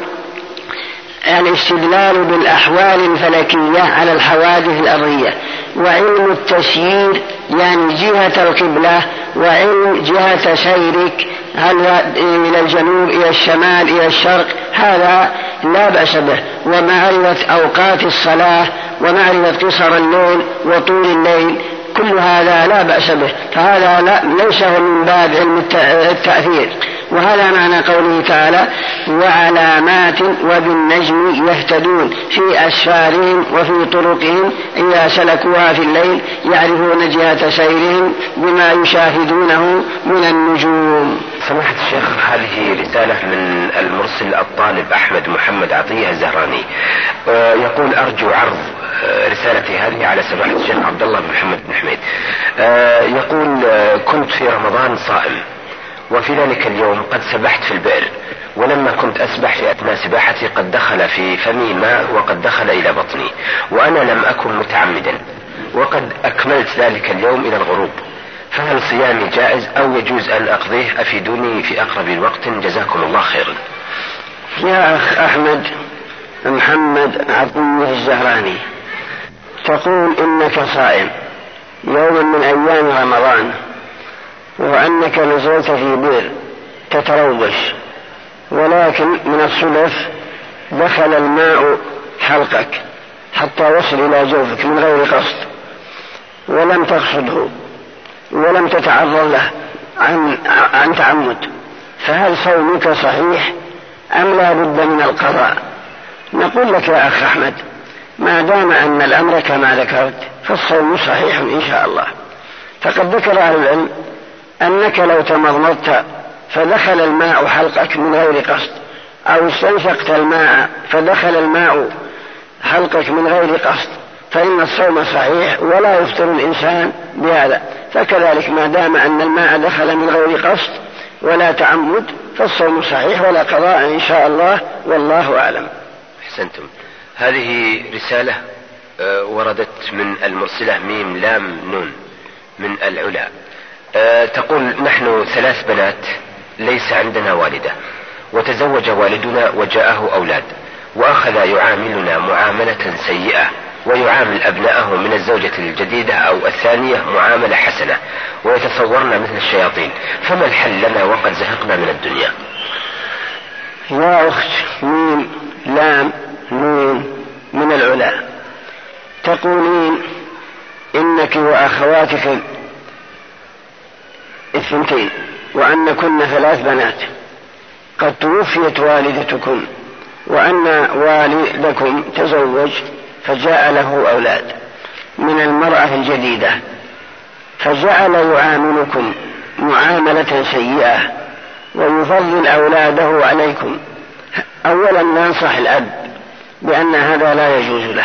الاستدلال بالأحوال الفلكية على الحوادث الأرضية. وعلم التسيير يعني جهة القبلة وعلم جهة سيرك هل إلى الجنوب إلى الشمال إلى الشرق هذا لا بأس به. ومعرفة أوقات الصلاة ومعرفة قصر الليل وطول الليل كل هذا لا بأس به، فهذا ليس هو من باب علم التأثير. وهذا معنى قوله تعالى وعلامات وبالنجم يهتدون في أسفارهم وفي طرقهم إذا سلكوها في الليل يعرفون جهة سيرهم بما يشاهدونه من النجوم. سماحة الشيخ، هذه رسالة من المرسل الطالب أحمد محمد عطية الزهراني، يقول أرجو عرض رسالتي هذه على سماحة الشيخ عبد الله بن محمد بن حميد. يقول كنت في رمضان صائم، وفي ذلك اليوم قد سبحت في البئر، ولما كنت أسبح في أثناء سباحتي قد دخل في فمي ماء وقد دخل إلى بطني، وأنا لم أكن متعمدا، وقد أكملت ذلك اليوم إلى الغروب، فهل صيامي جائز أو يجوز أن أقضيه؟ أفيدوني في أقرب الوقت، جزاكم الله خيرا. يا أخ أحمد محمد عطية الزهراني، تقول إنك صائم يوما من أيام رمضان وأنك نزلت في بئر تتروش، ولكن من الصدف دخل الماء حلقك حتى وصل إلى جوفك من غير قصد ولم تقصده ولم تتعرض له عن تعمد، فهل صومك صحيح أم لا بد من القضاء؟ نقول لك يا أخ أحمد ما دام أن الأمر كما ذكرت فالصوم صحيح إن شاء الله. فقد ذكر أهل العلم أنك لو تمضمضت فدخل الماء حلقك من غير قصد، أو استنشقت الماء فدخل الماء حلقك من غير قصد، فإن الصوم صحيح ولا يفطر الإنسان بهذا. فكذلك ما دام أن الماء دخل من غير قصد ولا تعمد فالصوم صحيح ولا قضاء إن شاء الله، والله أعلم. أحسنتم. هذه رسالة وردت من المرسلة ميم لام نون من العلا، تقول نحن 3 بنات ليس عندنا والدة، وتزوج والدنا وجاءه أولاد، وأخذ يعاملنا معاملة سيئة ويعامل أبنائه من الزوجة الجديدة أو الثانية معاملة حسنة ويتصورنا مثل الشياطين، فما الحل لنا وقد زهقنا من الدنيا؟ يا أخت ميم لام نون من العلا، تقولين إنك وأخواتك الثنتين وأنكن 3 بنات قد توفيت والدتكم، وأن والدكم تزوج فجاء له أولاد من المرأة الجديدة، فجعل يعاملكم معاملة سيئة ويفضل أولاده عليكم. أولا ننصح الأب بأن هذا لا يجوز له،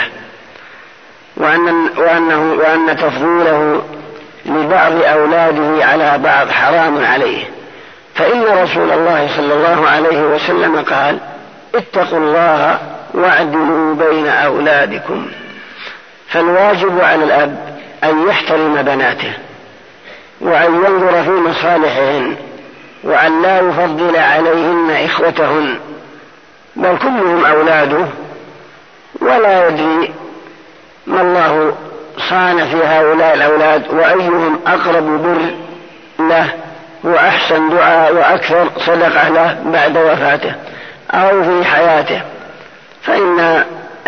وأن تفضيله لبعض أولاده على بعض حرام عليه، فإن رسول الله صلى الله عليه وسلم قال: اتقوا الله واعدلوا بين أولادكم. فالواجب على الأب أن يحترم بناته وأن ينظر في مصالحهن، وأن لا يفضل عليهن إخوتهن، بل كلهم أولاده، ولا يدري ما الله صان في هؤلاء الأولاد وأيهم أقرب بر له وأحسن دعاء وأكثر صدقة له بعد وفاته أو في حياته، فإن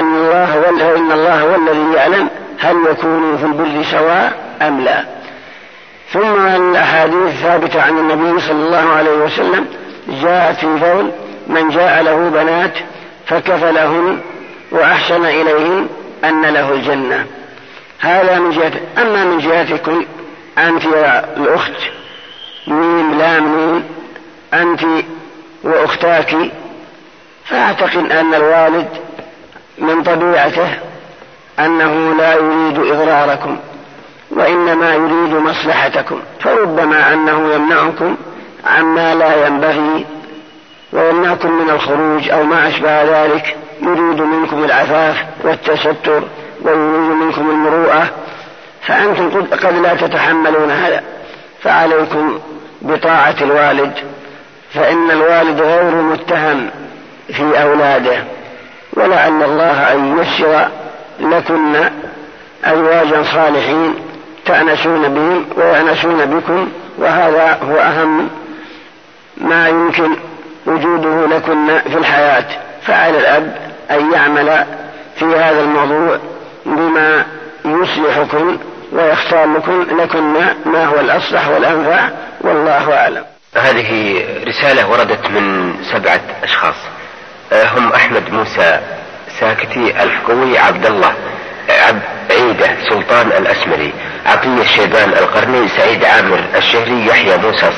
الله هو الذي يعلم هل يكونوا في البر سواء أم لا. ثم الأحاديث الثابتة عن النبي صلى الله عليه وسلم جاءت في قول: من جاء له بنات فكفلهن وأحسن إليهن أن له الجنة. هذا من جهة. أما من جهتكم أنت يا الأخت ميم لام نون، أنت وأختاك، فأعتقد أن الوالد من طبيعته أنه لا يريد إضراركم وإنما يريد مصلحتكم، فربما أنه يمنعكم عما لا ينبغي ويمنعكم من الخروج أو ما أشبه ذلك، يريد منكم العفاف والتستر ويريد منكم المروءة، فأنتم قد لا تتحملون هذا، فعليكم بطاعة الوالد، فإن الوالد غير متهم في أولاده، ولعل الله أن ييسر لكن أزواجا صالحين تأنسون بهم ويأنسون بكم، وهذا هو أهم ما يمكن وجوده لكن في الحياة. فعلى الأب أن يعمل في هذا الموضوع بما يصلحكم ويختار لكن ما هو الأصلح والأنفع، والله أعلم. هذه رسالة وردت من 7 أشخاص، هم أحمد موسى ساكتي الحكوي، عبد الله عيدة سلطان الأسمري، عطية الشيبان القرني، سعيد عامر الشهري، يحيى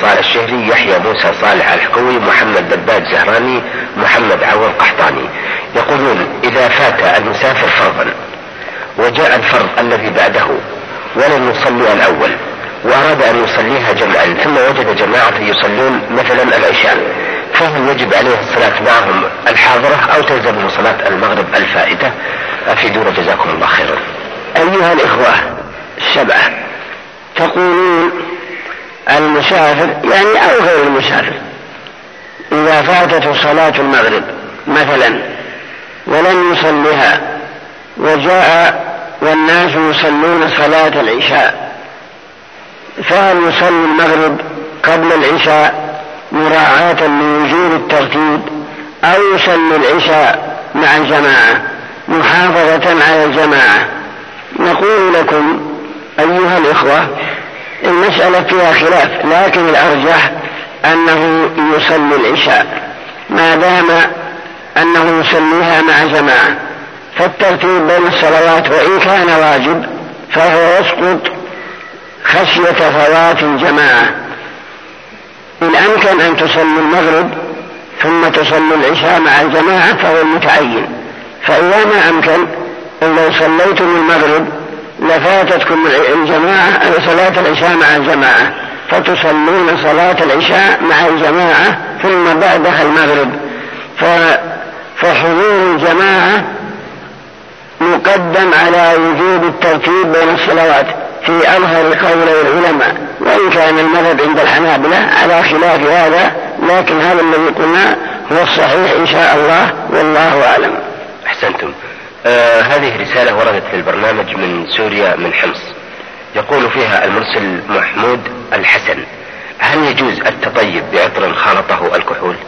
موسى صالح الحكوي، محمد دباد زهراني، محمد عوض قحطاني. يقولون: إذا فات المسافر فرضا وجاء الفرض الذي بعده ولم يصلي الأول وأراد أن يصليها جمعا، ثم وجد جماعة يصلون مثلا العشاء، فهل يجب عليه الصلاة معهم الحاضرة أو تلزمه صلاة المغرب الفائتة؟ أفيدونا جزاكم الله خيرا. أيها الإخوة 7، تقولون المسافر يعني أو غير المسافر إذا فاتته صلاة المغرب مثلا ولم يصلها وجاء والناس يصلون صلاة العشاء، فهل يصلي المغرب قبل العشاء مراعاة لوجود الترتيب، أو يصلي العشاء مع الجماعة محافظة على الجماعة؟ نقول لكم أيها الإخوة المسألة فيها خلاف، لكن الأرجح أنه يصلي العشاء ما دام أنه يصليها مع جماعة، فالترتيب بين الصلوات وإن كان واجب فهو يسقط خشية فوات الجماعة. إن أمكن أن تصلي المغرب ثم تصلي العشاء مع الجماعة فهو المتعين، فإذا ما أمكن إن لو صليتم المغرب لفاتتكم الجماعة صلاة العشاء مع الجماعة، فتصلون صلاة العشاء مع الجماعة ثم بعدها المغرب، فحضور الجماعة مقدم على وجوب الترتيب بين الصلوات في أظهر قولي العلماء، وإن كان المذهب عند الحنابلة على خلاف هذا، لكن هذا الذي قلنا هو الصحيح إن شاء الله، والله أعلم. أحسنتم. هذه رسالة وردت للبرنامج من سوريا من حمص، يقول فيها المرسل محمود الحسن: هل يجوز التطيب بعطر خالطه الكحول؟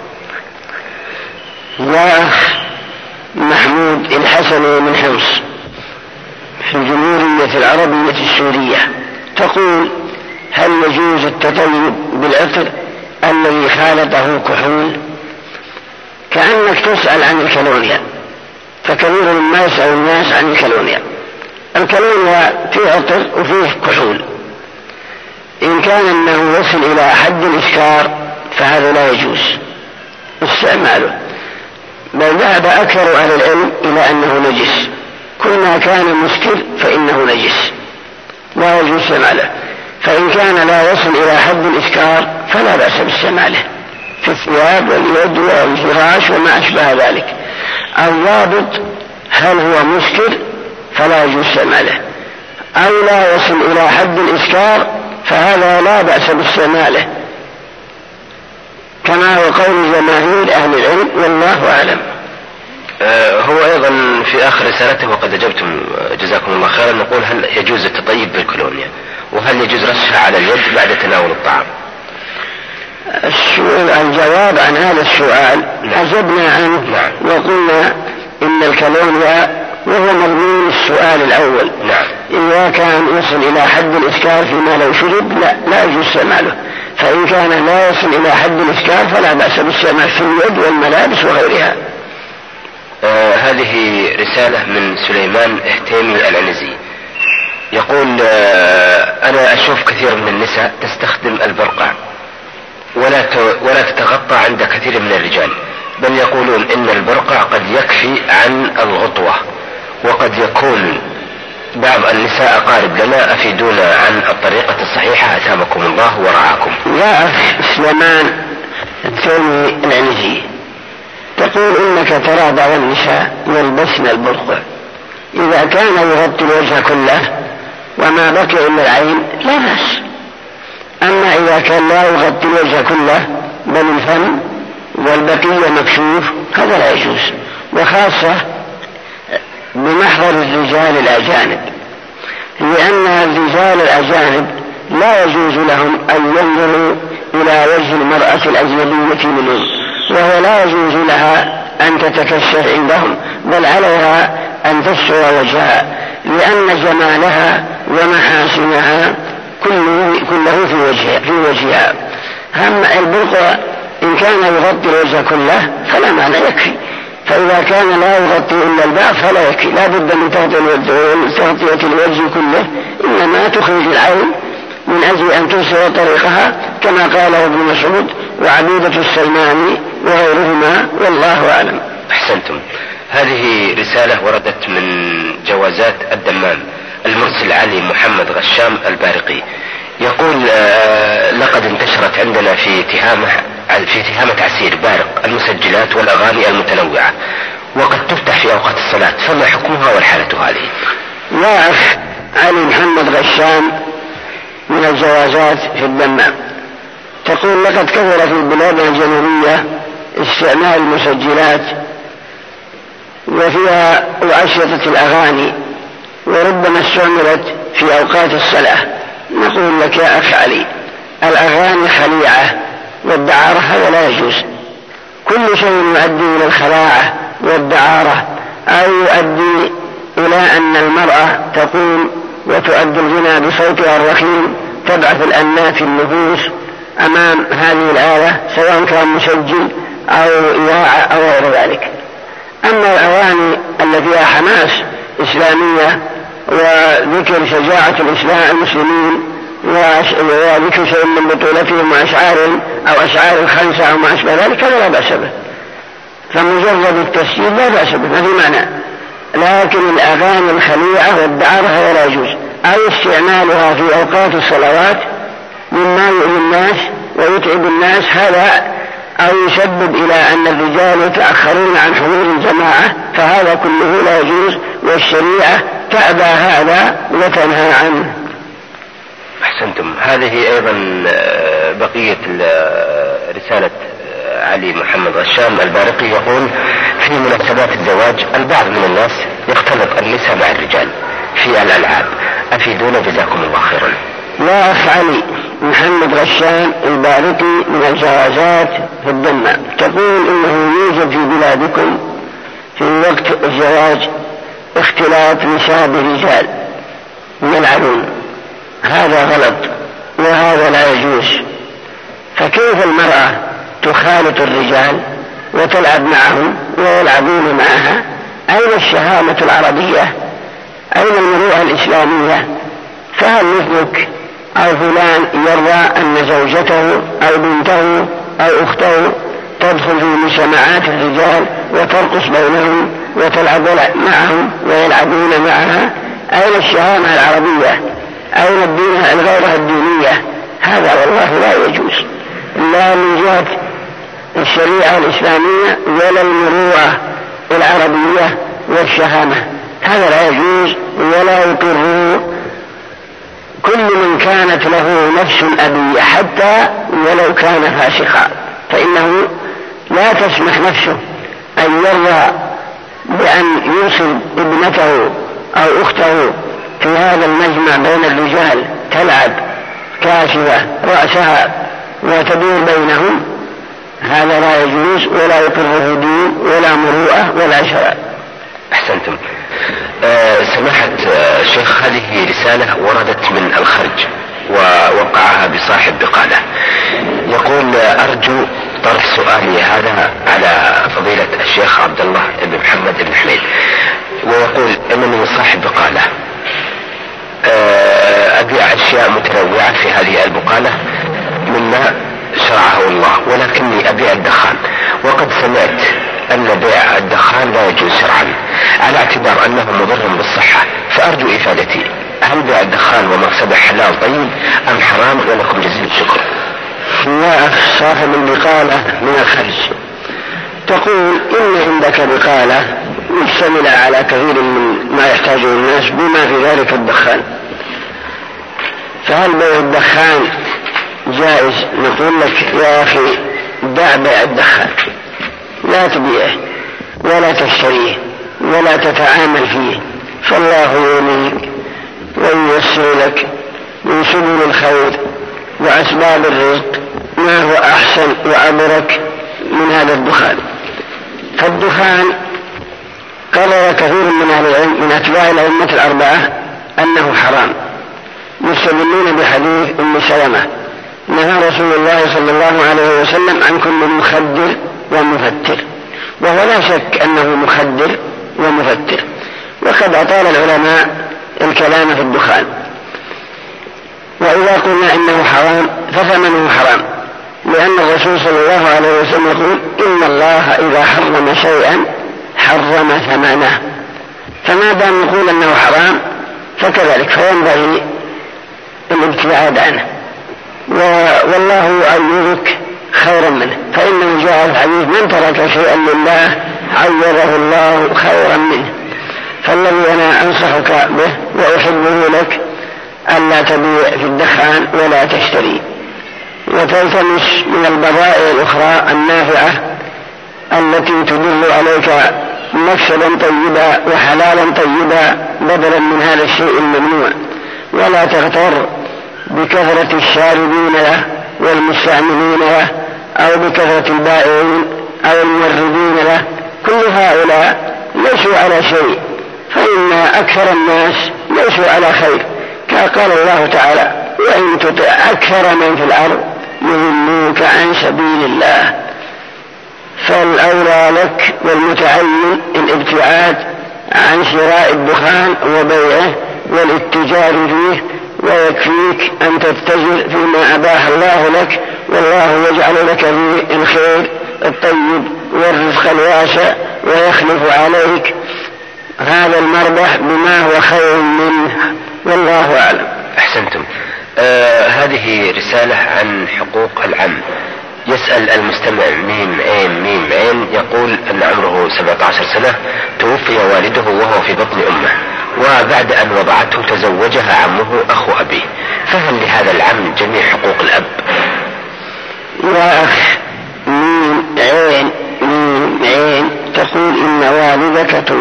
يا أخ محمود الحسن من حمص في الجمهورية العربية السورية، تقول: هل يجوز التطيب بالعطر الذي خالطه كحول؟ كأنك تسأل عن الكالونيا، فكثير مما يسأل الناس عن الكالونيا. الكالونيا فيه عطر وفيه كحول، إن كان أنه يصل إلى حد الإسكار فهذا لا يجوز استعماله، بل ذهب أكثر أهل العلم إلى أنه نجس، كل ما كان مسكر فإنه نجس لا يجوز استعماله، فإن كان لا يصل إلى حد الإسكار فلا بأس باستعماله في الثياب واليد والفراش وما أشبه ذلك. الضابط هل هو مسكر فلا يجوز استعماله، أو لا يصل إلى حد الإسكار فهذا لا بأس باستعماله، كما هو قول جماهير أهل العلم والله أعلم. هو أيضا في آخر رسالته وقد أجبتم جزاكم الله خيرا، نقول: هل يجوز التطيب بالكولونيا؟ وهل يجوز رشها على اليد بعد تناول الطعام؟ الجواب عن هذا السؤال أجبنا عنه وقلنا إن الكولونيا وهو مضمون السؤال الأول إذا كان يصل إلى حد الإسكار فيما لو شرب لا يجوز استعماله، فإن كان لا يصل إلى حد الإسكار فلا بأس باستعمال في اليد والملابس وغيرها. هذه رسالة من سليمان اهتيمي العنزي، يقول: أنا أشوف كثير من النساء تستخدم البرقع ولا تتغطى عند كثير من الرجال، بل يقولون إن البرقع قد يكفي عن الغطوة، وقد يكون بعض النساء أقارب لنا أفيدونا عن الطريقة الصحيحة أثابكم الله ورعاكم. يا أخ سليمان الثاني العنزي، تقول إنك ترى بعض النساء يلبسن البرقع إذا كان يغطي الوجه كله وما بقي إلا العين لا بأس، أما إذا كان لا يغطي الوجه كله بل الفم والبقية مكشوف هذا لا يجوز، وخاصة بمحضر الرجال الأجانب، لأن الرجال الأجانب لا يجوز لهم أن ينظروا إلى وجه المرأة الأجنبية منهم، وهو لا يجوز لها أن تتكشف عندهم، بل عليها أن تستر وجهها، لأن جمالها ومحاسنها كله في وجهها. أما البرقع إن كان يغطي الوجه كله فلا معنى يكفي، فإذا كان لا يغطي إلا البعض فلا يكفي، لا بد من تغطية الوجه كله، إنما تخرج العين من أجل أن تسر طريقها كما قاله ابن مسعود وعبيدة السلماني وغيرهما والله أعلم. أحسنتم. هذه رسالة وردت من جوازات الدمام، المرسل علي محمد غشام البارقي، يقول: لقد انتشرت عندنا في تهامة عسير بارق المسجلات والأغاني المتنوعة، وقد تفتح في أوقات الصلاة، فما حكمها والحالة هذه؟ يا أخ علي محمد غشام من الجوازات في الدمام، تقول: لقد كثر في البلاد الجنوبية استعمال المسجلات وفيها وأشرطة الأغاني، وربما استعملت في أوقات الصلاة. نقول لك يا أخ علي: الأغاني خليعة والدعارة هذا لا يجوز، كل شيء يؤدي إلى الخلاعة والدعارة أو يؤدي إلى أن المرأة تقوم وتؤدي الغنى بصوتها الرخيم تبعث الأنات في النفوس أمام هذه الآلة، سواء كان مسجل أو إذاعة أو غير ذلك. أما الأغاني التي فيها حماس إسلامية وذكر شجاعة المسلمين وذكر شيء من بطولتهم وأشعارهم أو أشعار الخنسة أو ما أشبه ذلك هذا لا بأس به، فمجرد التسجيل لا بأس به ما في معنى، لكن الأغاني الخليعة والدعارة هذا لا يجوز، أو استعمالها في أوقات الصلوات مما يؤذي الناس ويتعب الناس هذا، أو يسبب إلى أن الرجال يتأخرون عن حضور الجماعة، فهذا كله لا يجوز، والشريعة تأبى هذا وتنهى عنه. أحسنتم. هذه أيضا بقية رسالة علي محمد غشام البارقي، يقول: في مناسبات الزواج البعض من الناس يختلط النساء مع الرجال في الألعاب، أفيدونا جزاكم الله خيرا. لا أخ علي محمد غشان البارقي من الجوازات في الدمام تقول إنه يوجد في بلادكم في وقت الزواج اختلاط نساء برجال يلعبون. هذا غلط وهذا لا يجوز. فكيف المرأة تخالط الرجال وتلعب معهم ويلعبون معها؟ أين الشهامة العربية؟ أين المروءة الإسلامية؟ فهل مثلك أو فلان يرضى أن زوجته أو بنته أو أخته تدخل في مجتمعات الرجال وترقص بينهم وتلعب معهم ويلعبون معها؟ أين الشهامة العربية؟ أين الغيرة الدينية؟ هذا والله لا يجوز، لا من جهة الشريعة الإسلامية ولا المروءة العربية والشهامة. هذا لا يجوز ولا يقر كل من كانت له نفس أبية حتى ولو كان فاسقا، فإنه لا تسمح نفسه أن يرضى بأن يوصل ابنته أو أخته في هذا المجمع بين الرجال تلعب كاشفة رأسها وتدور بينهم. هذا لا يجوز ولا يقره دين ولا مروءة ولا شرع. أحسنتم. سماحة شيخ، هذه رسالة وردت من الخارج ووقعها بصاحب بقالة، يقول أرجو طرح سؤالي هذا على فضيلة الشيخ عبد الله بن محمد بن حميد. ويقول إنني صاحب بقالة أبيع أشياء متنوعة في هذه البقالة مما شرعه الله، ولكني أبيع الدخان، وقد سمعت أن بيع الدخان لا يجوز شرعا على اعتبار أنه مضر بالصحة، فأرجو إفادتي هل بيع الدخان ومكسبه حلال طيب أم حرام؟ ولكم جزيل الشكر. يا أخ صاحب البقالة من الخرج، تقول إن عندك بقالة مشتملة على كثير من ما يحتاجه الناس بما في ذلك الدخان، فهل بيع الدخان جائز؟ نقول لك يا أخي دع بيع الدخان، لا تبيعه ولا تشتريه ولا تتعامل فيه، فالله يغنيك وييسر لك من سبل الخير وأسباب الرزق ما هو أحسن وأبرك من هذا الدخان. فالدخان قرر كثير من أهل العلم من أتباع الأئمة الأربعة أنه حرام، مستدلين بحديث أم سلمة نهى رسول الله صلى الله عليه وسلم عن كل مخدر ومفتر، وهو لا شك أنه مخدر ومفتر. وقد أطال العلماء الكلام في الدخان، وإذا قلنا إنه حرام فثمنه حرام، لأن الرسول صلى الله عليه وسلم يقول إن الله إذا حرم شيئا حرم ثمنه، فما دام نقول أنه حرام فكذلك فينبغي الابتعاد عنه، والله يعيرك خيرا منه، فإنه جاء في الحديث من ترك شيئا لله عيره الله خيرا منه. فالذي أنا أنصحك به وأحبه لك ألا تبيع في الدخان ولا تشتري، وتلتمس من البضائع الأخرى النافعة التي تدل عليك مكسبا طيبا وحلالا طيبا بدلا من هذا الشيء الممنوع، ولا تغتر بكثرة الشاربين له والمستعملين له أو بكثرة البائعين أو الموردين له، كل هؤلاء ليسوا على شيء، فإن أكثر الناس ليسوا على خير، كما قال الله تعالى وإن تطع أكثر من في الأرض يضلوك عن سبيل الله. فالأولى لك والمتعين الابتعاد عن شراء الدخان وبيعه والاتجار فيه، ويكفيك أن تتجر فيما أباح الله لك، والله يجعل لك فيه الخير الطيب والرزق الواسع ويخلف عليك هذا المربح بما هو خير منه، والله أعلم. أحسنتم. هذه رسالة عن حقوق العم. يسأل المستمع ميم عين يقول أن عمره 17 سنة توفي والده وهو في بطن أمه، وبعد أن وضعته تزوجها عمه أخو أبيه، فهل لهذا العم جميع حقوق الأب؟ يا أخ ميم عين تقول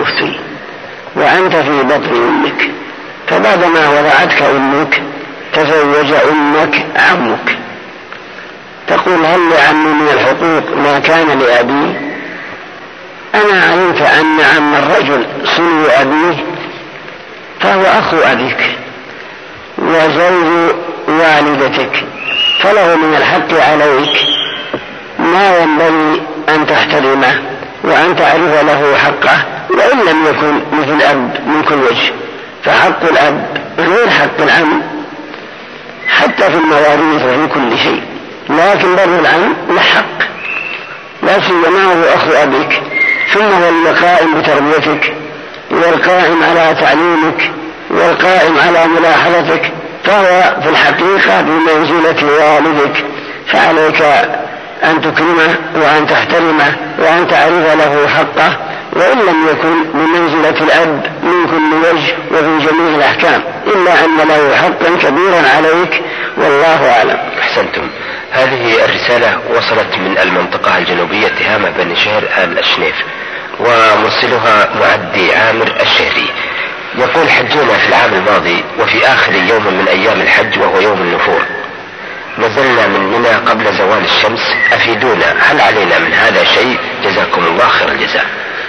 تفطي وأنت في بطن أمك، فبعدما وضعتك أمك تزوج أمك عمك، تقول هل لعمي من الحقوق ما كان لأبيه؟ أنا علمت أن عم الرجل صنو أبيه فهو أخو أبيك وزوج والدتك، فله من الحق عليك ما ينبغي أن تحترمه وأن تعرف له حقه، وإن لم يكن مثل الأب من كل وجه، فحق الأب غير حق العم حتى في المواريث وفي كل شيء، لكن بر العم له حق، لا سيما هو أخو أبيك، ثم هو القائم بتربيتك والقائم على تعليمك والقائم على ملاحظتك، فهو في الحقيقة بمنزلة والدك، فعليك أن تكرمه وأن تحترمه وأن تعرف له حقه، وإن لم يكن بمنزلة الأب من كل وجه وفي جميع الأحكام، إلا أن له حقا كبيرا عليك، والله أعلم. أحسنتم. هذه الرسالة وصلت من المنطقة الجنوبية تهامة بن شهر آل الشنيف، ومرسلها معدي عامر الشهري. يقول حجينا في العام الماضي وفي آخر يوم من أيام الحج وهو يوم النفور، نزلنا من منى قبل زوال الشمس، أفيدونا هل علينا من هذا شيء؟ جزاكم الله خير الجزاء.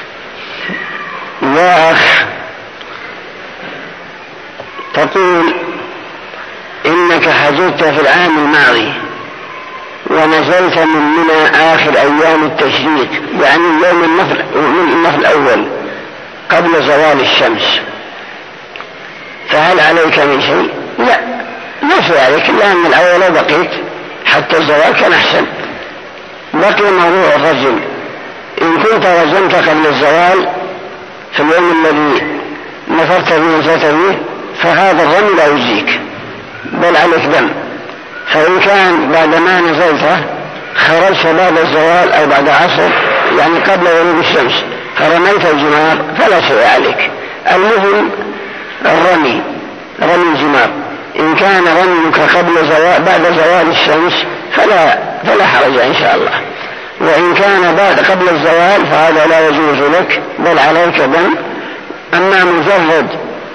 يا أخ، تقول إنك حججت في العام الماضي ونزلت من منى آخر أيام التشريق، يعني يوم النفل الأول قبل زوال الشمس، فهل عليك من شيء؟ لا، ما في عليك، إلا أن الأول بقيت حتى الزوال كان أحسن. بقي موضوع الرجل، إن كنت رجمت قبل الزوال في اليوم الذي نفرت فيه ونزلت فيه فهذا الرمي لا يجزيك، بل عليك دم. فإن كان بعدما نزلت خرجت بعد الزوال أو بعد عصر، يعني قبل غروب الشمس، فرميت الجمار فلا شيء عليك. المهم الرمي، رمي الجمار، إن كان رميك بعد زوال الشمس فلا حرج إن شاء الله، وإن كان قبل الزوال فهذا لا يجوز لك، بل عليك دم. أما مجرد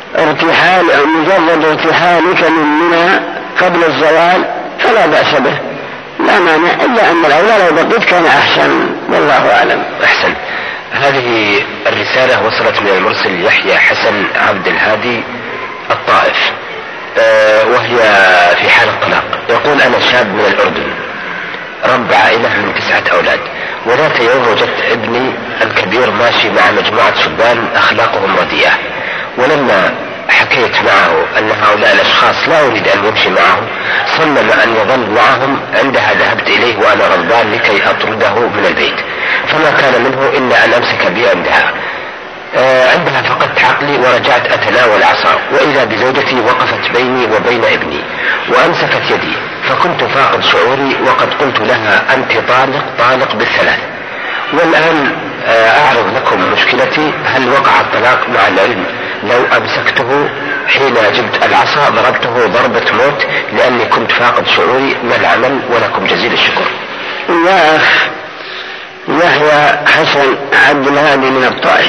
ارتحالك من منى قبل الزوال فلا بأس به، لا مانع، إلا أن الأولى لو بقيت كان أحسن، والله أعلم. أحسن. هذه الرسالة وصلت من المرسل يحيى حسن عبد الهادي الطائف، وهي في حال الطلاق. يقول أنا شاب من الأردن، رب عائلة من 9 أولاد، وذات يوم وجدت ابني الكبير ماشي مع مجموعة شبان أخلاقهم رديئة، ولما حكيت معه أن هؤلاء الأشخاص لا أريد أن يمشي معهم صمم أن يظل معهم، عندها ذهبت إليه وأنا غضبان لكي أطرده من البيت، فما كان منه إلا أن أمسك بي عندها فقدت عقلي ورجعت أتناول عصا، وإذا بزوجتي وقفت بيني وبين ابني وأمسكت يدي، فكنت فاقد شعوري وقد قلت لها أنت طالق بال3. والآن أعرض لكم مشكلتي، هل وقع الطلاق مع العلم لو أمسكته حين جبت العصا ضربته ضربة موت لأني كنت فاقد شعوري؟ ما العمل؟ ولكم جزيل الشكر. يا أخ يحيى حسن عبد الهادي من الطائف،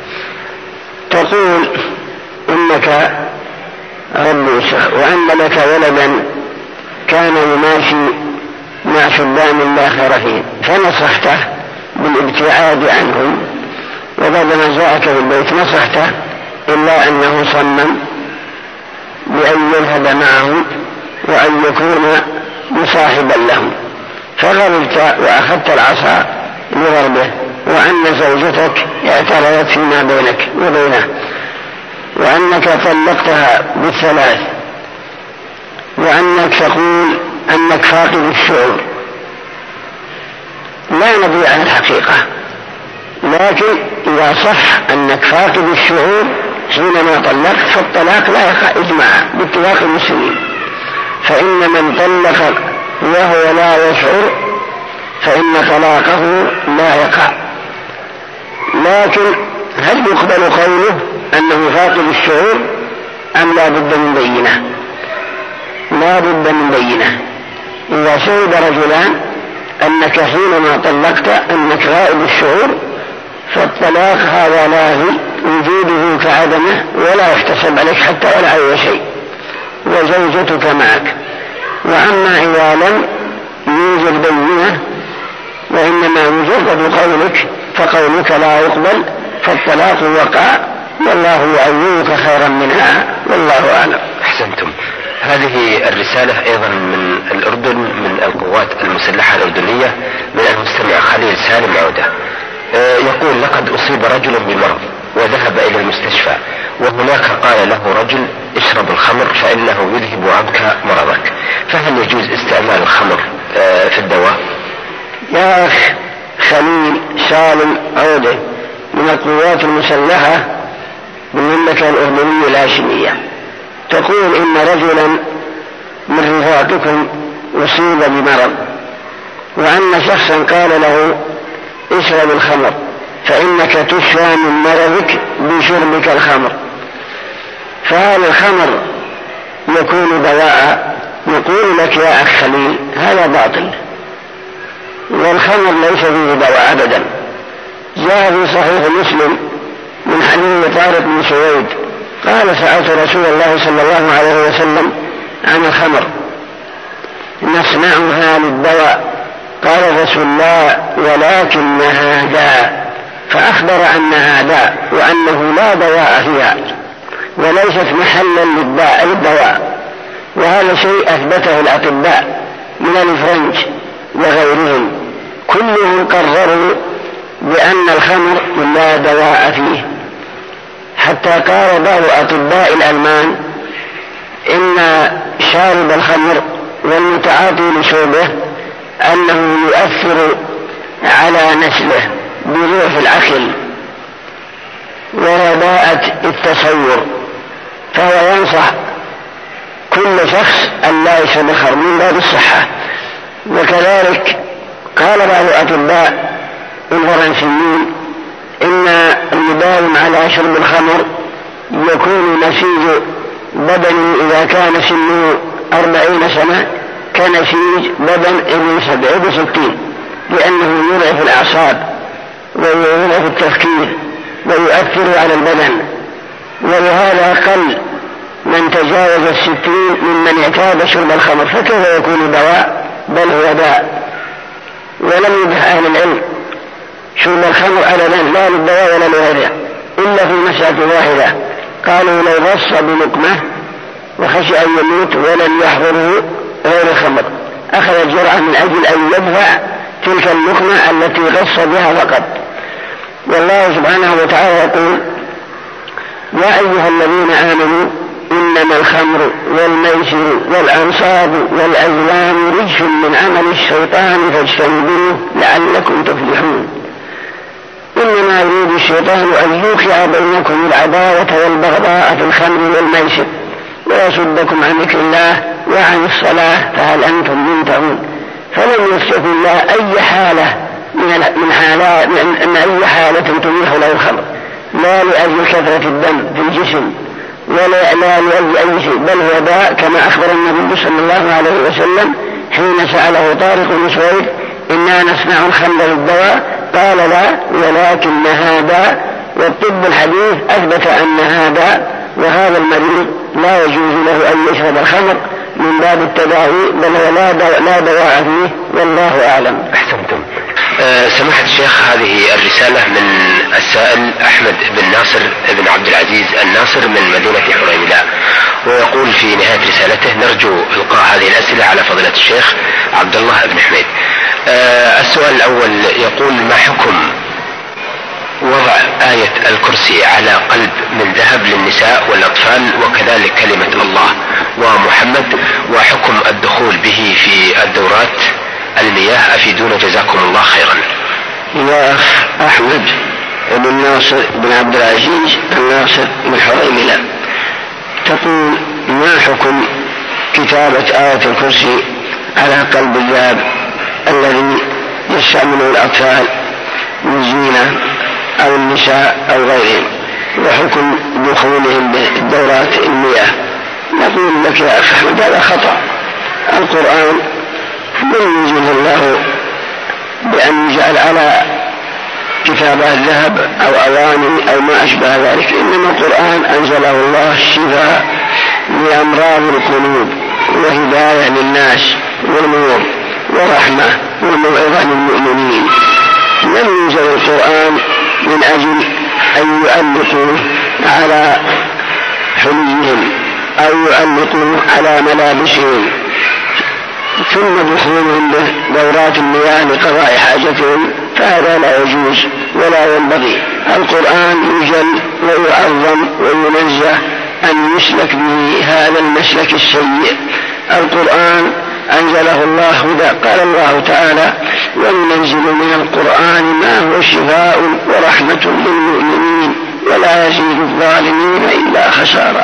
تقول إنك رب يسر وأن لك ولدا كان يماشي مع شبان لا خير فيه، فنصحته بالابتعاد عنهم، وبعدما جاءك في البيت نصحته، إلا أنه صمم بأن يذهب معهم وأن يكون مصاحبا لهم، فغضبت وأخذت العصا لضربه، وأن زوجتك اعترضت فيما بينك وبينه، وأنك طلقتها بال3، وأنك تقول أنك فاقد الشعور. لا ندري عن الحقيقة، لكن إذا صح أنك فاقد الشعور حينما طلقت فالطلاق لا يقع إجماعا باتفاق المسلمين، فإن من طلق وهو لا يشعر فإن طلاقه لا يقع. لكن هل يقبل قوله أنه فاقد الشعور أم لا بد من بينة؟ لا بد من بينة. إذا شهد رجلان أنك حينما طلقت أنك غائب الشعور فالطلاق هذا وجوده كعدمه ولا يحتسب عليك حتى ولا أي شيء، وزوجتك معك. وأما إذا لم يوجد بينة وإنما مجرد قولك فقولك لا يقبل فالطلاق وقع، والله يعوضك خيرا منها، والله أعلم. أحسنتم. هذه الرسالة أيضا من الأردن، من القوات المسلحة الأردنية، من المستمع خليل سالم عودة. يقول: لقد أصيب رجل بمرض وذهب إلى المستشفى، وهناك قال له رجل: اشرب الخمر فإنه يذهب عنك مرضك، فهل يجوز استعمال الخمر في الدواء؟ يا أخ خليل سالم عودة من القوات المسلحة بالمملكة الأردنية الهاشمية، تقول إن رجلا من رفاقكم أصيب بمرض، وأن شخصا قال له: اشرب الخمر فإنك تشفى من مرضك بشربك الخمر، فهل الخمر يكون دواء؟ نقول لك يا أخ خليل هذا باطل، والخمر ليس فيه دواء أبدا. جاء في صحيح مسلم من حديث طارق بن سويد قال: سألت رسول الله صلى الله عليه وسلم عن الخمر نصنعها للدواء، قال رسول الله: ولكنها داء، فأخبر أنها داء وأنه لا دواء فيها وليست محلا للدواء. وهذا شيء أثبته الأطباء من الفرنج وغيرهم، كلهم قرروا بأن الخمر لا دواء فيه، حتى قال بعض أطباء الألمان إن شارب الخمر والمتعاطي لشربه أنه يؤثر على نسله بضعف العقل ورداءة التصور، فهو ينصح كل شخص أن لا يشرب الخمر من باب الصحة. وكذلك قال بعض الأطباء الفرنسيين إن المداوم على شرب الخمر يكون نسيج بدني إذا كان سنه 40 سنة كنسيج بدن ابن 67، لأنه يضعف الأعصاب ويضعف التفكير ويؤثر على البدن. ولهذا قل من تجاوز 60 ممن اعتاد شرب الخمر، فكيف يكون دواء؟ بل هو داء. ولم يبح أهل العلم شرب الخمر أبدا لا للدواء ولا لغيره إلا في مسألة واحدة، قالوا: لو غص بلقمة وخشي أن يموت ولم يحضره غير الخمر أخذ جرعة من أجل أن يدفع تلك اللقمة التي غص بها فقط. والله سبحانه وتعالى يقول: يا أيها الذين آمنوا إنما الخمر والميسر والأنصاب والأزلام رجس من عمل الشيطان فاجتنبوه لعلكم تفلحون. إنما يريد الشيطان أن يوقع بينكم العداوة والبغضاء في الخمر والميسر ويصدكم عن ذكر الله وعن الصلاة فهل أنتم منتهون. فلم يستثن الله أي حالة من أي حالة تبيح له الخمر، لا لأجل كثرة الدم في الجسم ولا لأجل أي شيء، بل هو داء كما أخبر النبي صلى الله عليه وسلم حين سأله طارق بن سويد: إنا نصنع الخمر للدواء؟ قال: لا، ولكنها داء. والطب الحديث أثبت أنها داء، وهذا المريض لا يجوز له أن يشرب الخمر من باب التداوي، بل هو لا دواء فيه، والله أعلم. أحسنتم. سماحة الشيخ، هذه الرسالة من السائل أحمد بن ناصر بن عبد العزيز الناصر من مدينة حريملاء، ويقول في نهاية رسالته: نرجو إلقاء هذه الأسئلة على فضيلة الشيخ عبد الله بن حميد. السؤال الأول يقول: ما حكم وضع آية الكرسي على قلب من ذهب للنساء والأطفال، وكذلك كلمة الله ومحمد، وحكم الدخول به في الدورات المياه؟ أفيدونا جزاكم الله خيرا. يا أخ أحمد بن ناصر بن عبد العزيز الناصر من حريملاء، تقول: ما حكم كتابة آية الكرسي على قلب الذهب الذي يستعمله الأطفال من زينة أو النساء أو غيرهم، وحكم دخولهم بالدورات المياه؟ نقول لك يا أخ أحمد هذا خطأ. القرآن لم ينزل الله بأن يجعل على كتابات ذهب أو أواني أو ما أشبه ذلك، إنما القرآن أنزله الله شفاء لأمراض القلوب وهداية للناس ونور ورحمة وموعظة للمؤمنين. لم ينزل القرآن من أجل أن يعلقوا على حليهم أو يعلقوا على ملابسهم ثم دخولهم دورات المياه لقضاء حاجتهم، فهذا لا يجوز ولا ينبغي. القرآن يجل ويعظم وينزه أن يسلك به هذا المسلك السيء. القرآن أنزله الله هدى، قال الله تعالى: وننزل من القرآن ما هو شفاء ورحمة للمؤمنين ولا يزيد الظالمين إلا خسارا.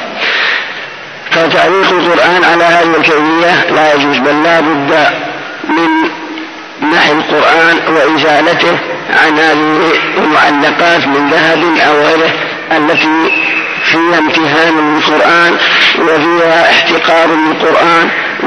فتعليق القرآن على هذه الكيفية لا يجوز، بل لا بد من محي القرآن وإزالته عن هذه المعلقات من ذهب أو غيره التي فيها امتهان للقرآن وفيها احتقار للقرآن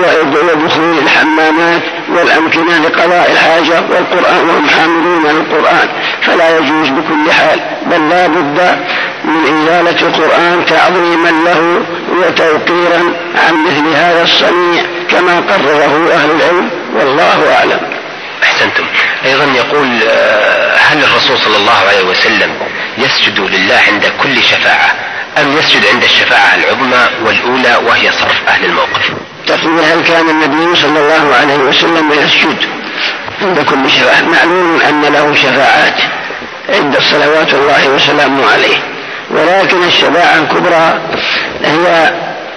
ودخول الحمامات والأمكنة لقضاء الحاجة والقرآن وهم حاملون للقرآن، فلا يجوز بكل حال، بل لا بد من إزالة القرآن تعظيما له وتوقيرا عن مثل هذا الصنيع كما قرره أهل العلم، والله أعلم. أحسنتم. أيضا يقول: هل الرسول صلى الله عليه وسلم يسجد لله عند كل شفاعة أم يسجد عند الشفاعة العظمى والأولى وهي صرف أهل الموقف؟ تقول: هل كان النبي صلى الله عليه وسلم يسجد عند كل شفاعة؟ معلوم أن له شفاعات عند صلوات الله وسلامه عليه، ولكن الشفاعة الكبرى هي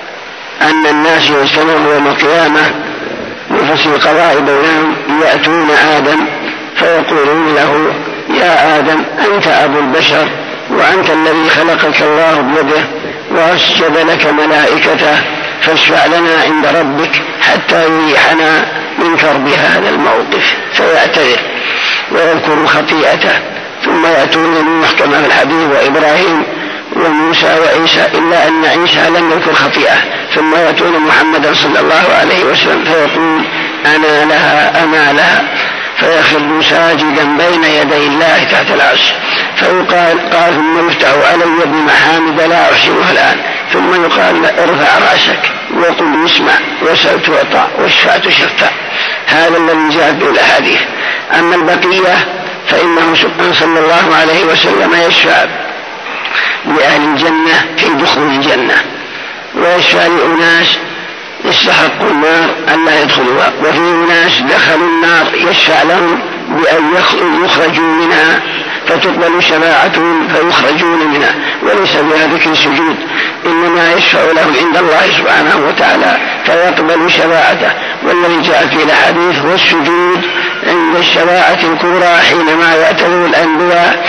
أن الناس يجتمعون يوم القيامة لفصل القضاء بينهم، يأتون آدم فيقولون له: يا آدم أنت أبو البشر وأنت الذي خلقك الله بيده وأسجد لك ملائكته، فاشفع لنا عند ربك حتى يريحنا من كرب هذا الموقف. فيعتذر ويذكر خطيئته، ثم يأتون نوح كما في الحديث وإبراهيم وموسى وعيسى، إلا أن عيسى لم يذكر خطيئة، ثم يأتون محمدا صلى الله عليه وسلم فيقول: أنا لها أنا لها، فيخر ساجدا بين يدي الله تحت العرش، فيقال: قال ثم يفتح علي بمحامد لا أحسنها الآن، ثم يقال: ارفع رأسك وقل اسمع وسل تعطى واشفع تشفع. هذا الذي جاءت به الأحاديث. أما البقية فإنه سبحانه صلى الله عليه وسلم يشفع لأهل الجنة في دخول الجنة، ويشفع لأناس يستحقوا النار أن لا يدخلوها، وفي ناس دخلوا النار يشفع لهم بأن يخرجوا منها فتقبل شفاعتهم فيخرجون منها، وليس بذلك سجود، إنما يشفع لهم عند الله سبحانه وتعالى فيقبل شفاعته. والذي جاء في الحديث هو السجود عند الشفاعة الكبرى حينما يعتذر الأنبياء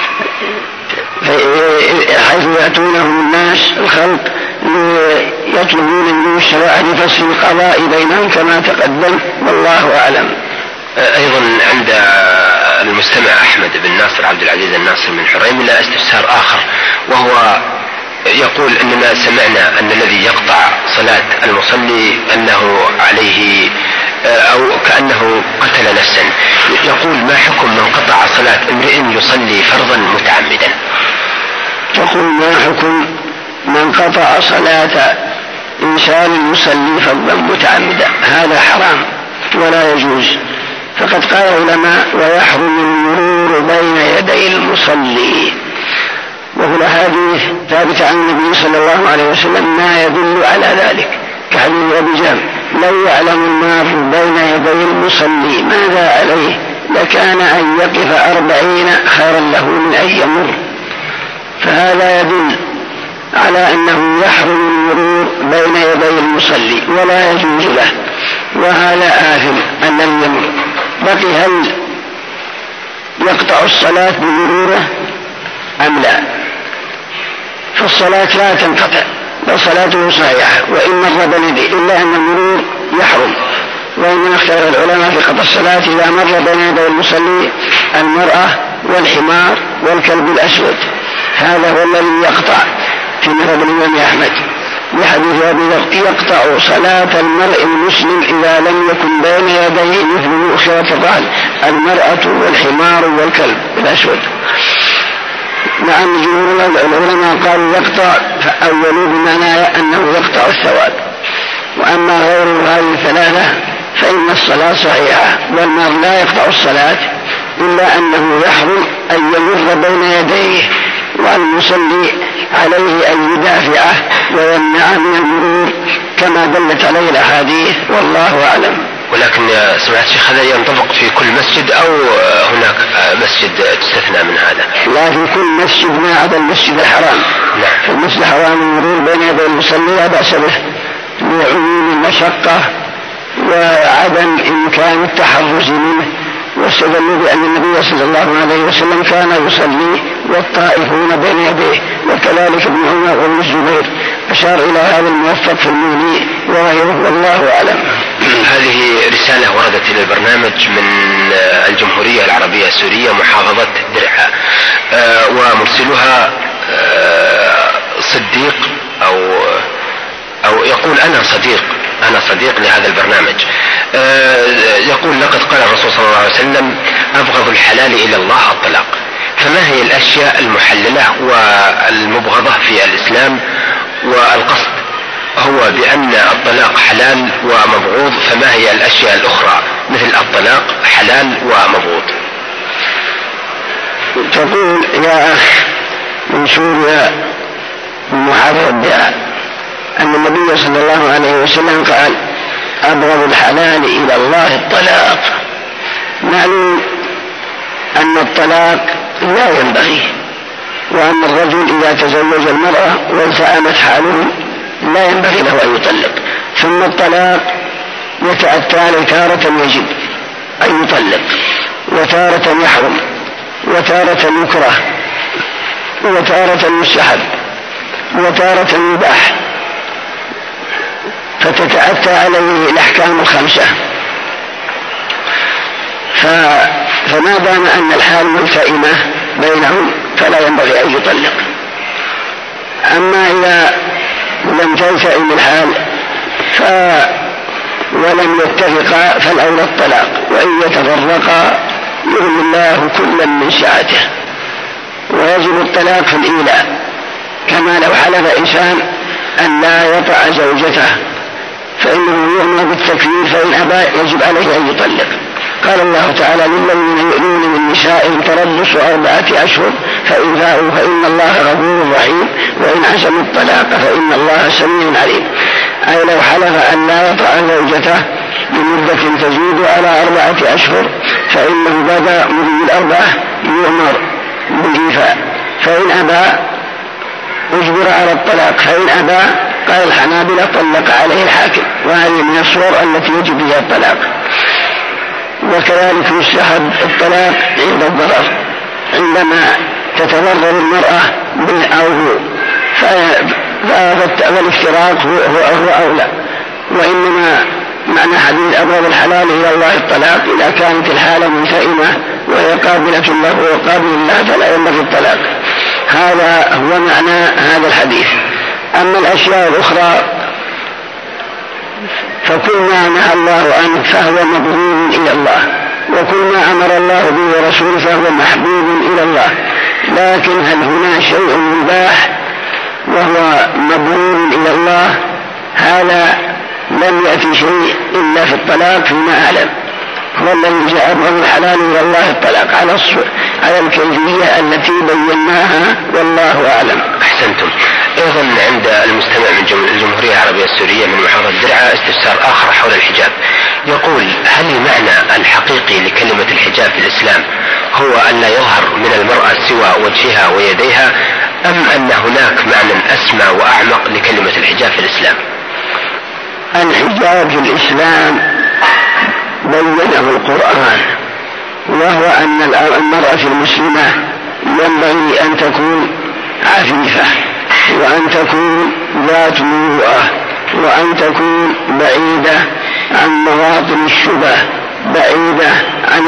حيث يأتونهم الناس الخلق يطلبون من الشفاعة لفصل القضاء بينهم كما تقدم، والله أعلم. أيضا عند المستمع أحمد بن ناصر عبد العزيز الناصر من حريم لا استفسار آخر، وهو يقول: إننا سمعنا أن الذي يقطع صلاة المصلي أنه عليه أو كأنه قتل نفسا. يقول: ما حكم من قطع صلاة امرئ يصلي فرضا متعمدا؟ تقول: ما حكم من قطع صلاة إنسان يصلي فرضا متعمدا؟ هذا حرام ولا يجوز، فقد قال العلماء: ويحرم المرور بين يدي المصلي. وفي الأحاديث ثابت عن النبي صلى الله عليه وسلم ما يدل على ذلك، كحديث أبي جهل: لو يعلم المار بين يدي المصلي ماذا عليه لكان أن يقف 40 خيرا له من أن يمر. فهذا يدل على أنه يحرم المرور بين يدي المصلي ولا يجوز له، وهذا آثم أن لم يمر. بقي هل يقطع الصلاة بمروره أم لا؟ فالصلاة لا تنقطع بل صلاته صحيحة وإن مر بين يديه، إلا أن المرور يحرم. وإنما اختار العلماء في قطع الصلاة إذا مر بين يدي المصلي المرأة والحمار والكلب الأسود، هذا هو الذي يقطع في مذهب الإمام أحمد. لحديث أبي ذر يقطع صلاة المرء المسلم إذا لم يكن بين يديه مثل مؤخرة الرحل المرأة والحمار والكلب الأسود. مع جمهور العلماء قالوا يقطع فأولوا بمعنى أنه يقطع الثواب. وأما غير هذه الثلاثة فإن الصلاة صحيحة، والمرء لا يقطع الصلاة إلا أنه يحرم أن يمر بين يديه، والمصلي عليه أن يدافعه ويمنع من المرور كما دلت عليه الأحاديث، والله أعلم. ولكن سمعت شيخ هذا ينطبق في كل مسجد أو هناك مسجد تستثنى من هذا؟ لا، في كل مسجد ما عدا المسجد الحرام. في المسجد الحرام المرور بين يدي المصلي لا بأس به لعموم المشقة وعدم إمكان التحرز منه، واستدلوا بأن النبي صلى الله عليه وسلم كان يصلي والطائفون بين يديه، وكذلك ابن عمر وابن الزبير، أشار إلى هذا الموفق في المغني وغيره، والله أعلم. هذه رسالة وردت إلى البرنامج من الجمهورية العربية السورية محافظة درعا، ومرسلها صديق أو يقول أنا صديق لهذا البرنامج. يقول لقد قال الرسول صلى الله عليه وسلم أبغض الحلال إلى الله الطلاق، فما هي الأشياء المحللة والمبغضة في الإسلام؟ والقصد هو بأن الطلاق حلال ومبغوض، فما هي الأشياء الأخرى مثل الطلاق حلال ومبغوض؟ تقول يا أخ من سوريا محافظة درعا أن النبي صلى الله عليه وسلم قال أبغض الحلال إلى الله الطلاق. معلوم أن الطلاق لا ينبغي، وأن الرجل إذا تزوج المرأة وانفأمت حاله لا ينبغي له أن يطلق. ثم الطلاق يتأتى تارة يجب أن يطلق، وتارة يحرم، وتارة يكره، وتارة يستحب، وتارة يباح، فتتأتى عليه الأحكام الخمسة. فما دام أن الحال ملتئمة بينهم فلا ينبغي أن يطلق. أما إذا لم تلتئم الحال ولم يتفقا فالأولى الطلاق، وإن يتفرقا يغني الله كلا من سعته. ويجب الطلاق في الإيلاء، كما لو حلف إنسان أن لا يطع زوجته فإنه يؤمر بالتكفير، فإن أبى يجب عليه أن يطلق. قال الله تعالى للذين يؤمنون من نسائهم تربص 4 أشهر فإن فاءوا فإن الله غفور رحيم وإن عزموا الطلاق فإن الله سميع عليم. أي لو حلف أن لا يطع زوجته لمدة تزيد على 4 أشهر فإنه بعد مضي 4 يؤمر بالإيفاء، فإن أبى أجبر على الطلاق، فإن أبى قال الحنابلة طلق عليه الحاكم، وهذه من الصور التي يجب بها الطلاق. وكذلك يستحب الطلاق عند الضرر، عندما تتضرر المرأة أو هو، فالافتراق هو أولى. وإنما معنى حديث أبغض الحلال إلى الله الطلاق إذا كانت الحالة ملتئمة وهي قابلة له وقابل له فلا ينبغي الطلاق. هذا هو معنى هذا الحديث. أما الأشياء الأخرى فكل ما نهى الله عنه فهو مبغوض إلى الله، وكل ما أمر الله به ورسوله فهو محبوب إلى الله. لكن هل هنا شيء مباح وهو مبغوض إلى الله؟ هذا لم يأتي شيء إلا في الطلاق فيما أعلم، هو الذي جاء أبغض الحلال إلى الله الطلاق على الكيفية التي بيناها، والله أعلم. أحسنتم. أيضا عند المستمع من الجمهورية العربية السورية من محافظة درعا استفسار آخر حول الحجاب، يقول هل المعنى الحقيقي لكلمة الحجاب في الإسلام هو أن لا يظهر من المرأة سوى وجهها ويديها، أم أن هناك معنى أسمى وأعمق لكلمة الحجاب في الإسلام؟ الحجاب في الإسلام بينه القرآن، وهو أن المرأة المسلمة ينبغي أن تكون عفيفة، وأن تكون ذات مروءة، وأن تكون بعيدة عن مواطن الشبه، بعيدة عن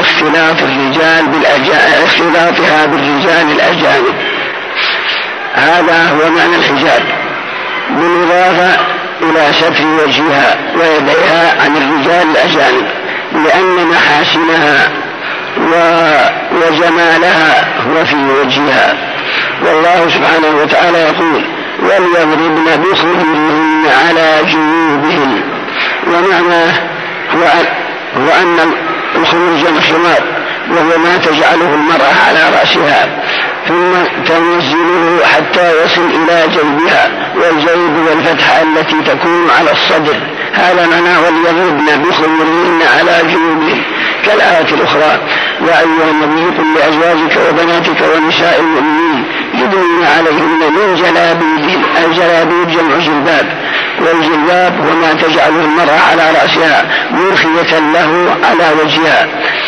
اختلاطها بالرجال الأجانب. هذا هو معنى الحجاب. بالإضافة إلى ستر وجهها ويديها عن الرجال الأجانب، لأن محاسنها وجمالها هو في وجهها. والله سبحانه وتعالى يقول: وليضربن بخمرهن على جيوبهن. ومعناه هو أن الخمر جمع خمار، وهو ما تجعله المرأة على رأسها ثم تنزله حتى يصل إلى جيبها، والجيب والفتحة التي تكون على الصدر. هذا معناه وليضربن بخمرهن على جيوبهن. كالآية الأخرى: يا أيها النبي قل لأزواجك وبناتك ونساء المؤمنين يدنين عليهن من جلابيبهن. الجلابيب جمع جلباب، والجلباب هو ما تجعله المرأة على رأسها مرخية له على وجهها.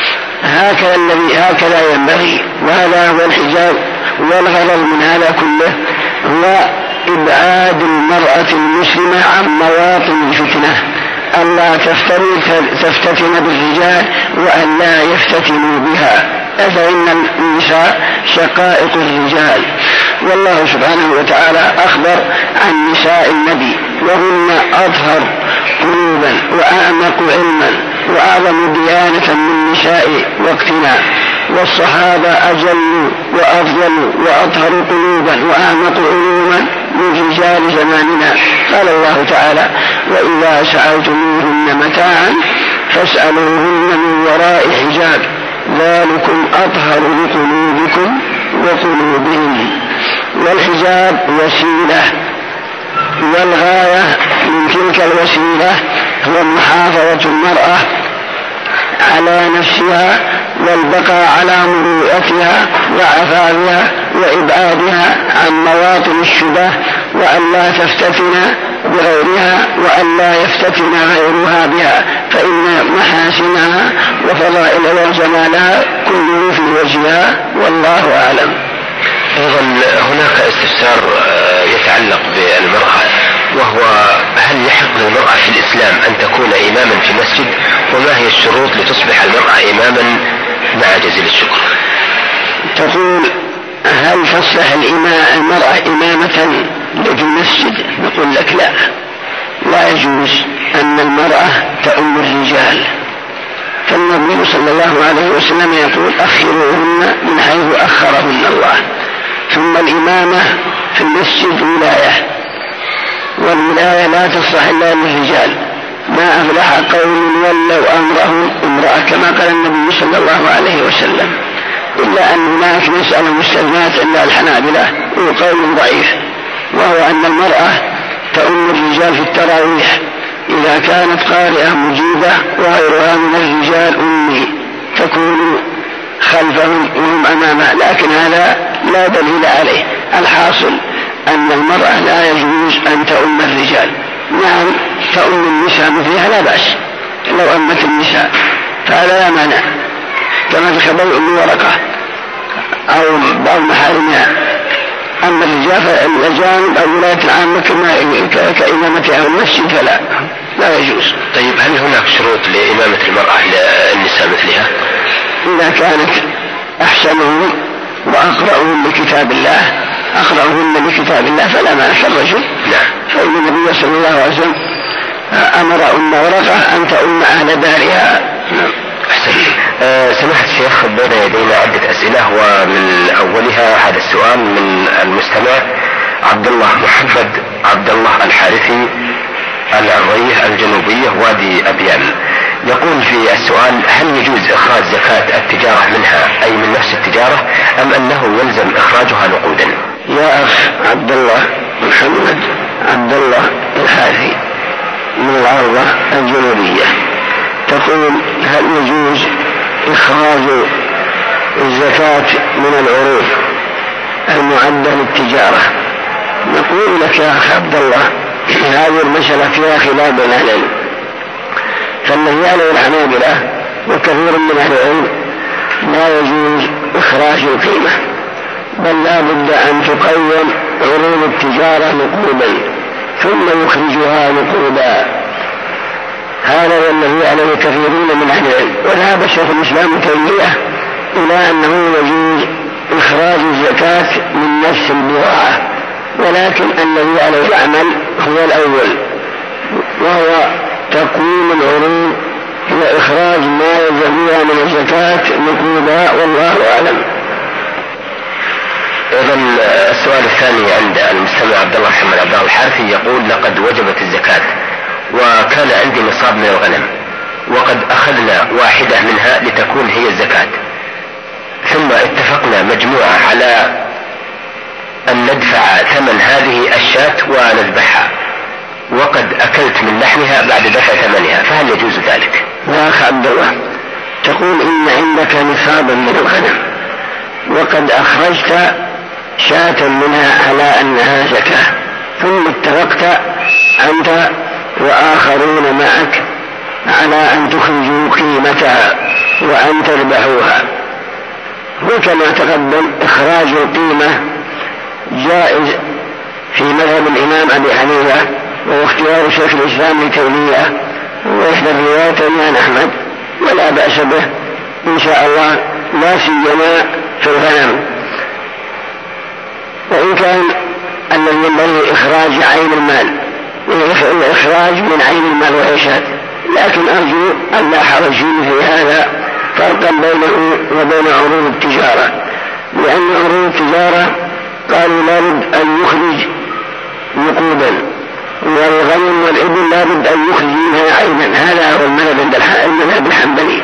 هكذا ينبغي، وهذا هو الحجاب. والغرض من هذا كله هو إبعاد المرأة المسلمة عن مواطن الفتنة، ألا تفتتن بالرجال وأن لا يفتتنوا بها، فإن النساء شقائق الرجال. والله سبحانه وتعالى أخبر عن نساء النبي وهن أطهر قلوبا وأعمق علما وأعظم ديانة من نساء وقتنا، والصحابة أجل وأفضل وأطهر قلوبا وأعمق علوما من رجال زماننا. قال الله تعالى: وإذا سألتموهن متاعا فاسألوهن من وراء حجاب ذلكم أطهر لقلوبكم وقلوبهم. والحجاب وسيلة، والغاية من تلك الوسيلة هو محافظة المرأة على نفسها والبقاء على مروءتها وعفافها وإبعادها عن مواطن الشبه، وأن لا تفتتن بغيرها وأن لا يفتتن غيرها بها، فإن محاسنها وفضائلها وجمالها كله في وجهها، والله أعلم. أيضا هناك استفسار يتعلق بالمرأة، وهو: هل يحق للمرأة في الإسلام أن تكون إماما في مسجد؟ وما هي الشروط لتصبح المرأة إماما مع جزيل الشكر؟ تقول: هل تصلح المرأة إمامة في مسجد؟ نقول لك: لا يجوز أن المرأة تؤم الرجال، فالنبي صلى الله عليه وسلم يقول: أخروهن من حيث أخرهن الله. ثم الإمامة في المسجد ولاية، والولاية لا تصلح إلا للرجال. ما أفلح قوم ولوا أمرهم امرأة، كما قال النبي صلى الله عليه وسلم، إلا أن هناك مسألة مستثنات عند الحنابلة وقول ضعيف، وهو أن المرأة تؤم الرجال في التراويح إذا كانت قارئة مجيبة وغيرها من الرجال أمي تكون خلفهم وهم أمامها، لكن هذا لا دليل عليه. الحاصل أن المرأة لا يجوز أن تؤم الرجال. نعم، تؤم النساء مثلها لا بأس، لو أمت النساء فهذا لا مانع، كما في خبر أم ورقة أو بعض محارمها. أما الرجال فالأجانب أو ولاية العامة كإمامتها المسجد فلا يجوز. طيب، هل هناك شروط لإمامة المرأة للنساء مثلها؟ إذا كانت أحسنهم وأقرأهم لكتاب الله فلا مانع كالرجل. نعم. فإن النبي صلى الله عليه وسلم أمر أم ورقة أن تؤم أهل دارها. نعم. سماحة الشيخ، بين يدينا عدة أسئلة، ومن أولها هذا السؤال من المستمع عبد الله محمد عبد الله الحارثي العرية الجنوبية وادي أبيان. يقول في السؤال: هل يجوز إخراج زكاة التجارة منها، أي من نفس التجارة، أم أنه يلزم إخراجها نقودا؟ يا أخ عبد الله محمد عبد الله الحارثي من العربة الجنوبية، تقول: هل يجوز إخراج الزكاة من العروض المعدة للتجارة؟ نقول لك يا أخ عبد الله: هذه المسألة فيها خلاف بين أهل العلم، فالذي عليه الحنابلة وكثير من أهل العلم لا يجوز إخراج القيمة، بل لا بد أن تقيم عروض التجارة نقودا ثم يخرجها نقودا. هذا هو الذي عليه كثيرون من أهل العلم. وذهب شيخ الإسلام ابن تيمية إلى أنه يجوز إخراج الزكاة من نفس البضاعة، ولكن الذي عليه العمل هو الأول، وهو تقويم العروض وإخراج ما يلزمها من الزكاة نقودا، والله أعلم. أيضا السؤال الثاني عند المستمع عبد الله محمد عبد الله الحارثي يقول: لقد وجبت الزكاة وكان عندي نصاب من الغنم، وقد أخذنا واحدة منها لتكون هي الزكاة، ثم اتفقنا مجموعة على أن ندفع ثمن هذه الشاة ونذبحها، وقد أكلت من لحمها بعد دفع ثمنها، فهل يجوز ذلك؟ يا أخ عبد الله، تقول إن عندك نصابا من الغنم وقد أخرجت شاة منها على أنها زكاة، ثم اتفقت أنت وآخرون معك على أن تخرجوا قيمتها وأن تذبحوها. وكما تقدم إخراج القيمة جائز في مذهب الإمام أبي حنيفة، واختيار شيخ الإسلام ابن تيمية، وإحدى الروايتين عن أحمد، ولا بأس به إن شاء الله، لا سيما في الغنم. وإن كان الذي ينبغي إخراج عين المال، الإخراج من عين المال وهي شاة، لكن أرجو أن لا حرج في هذا فرقا بينه وبين عروض التجارة، لأن عروض التجارة قالوا لابد أن يخرج نقودا، والغنم والإبل لابد أن يخرج منها عينا. هذا هو المذهب الحنبلي،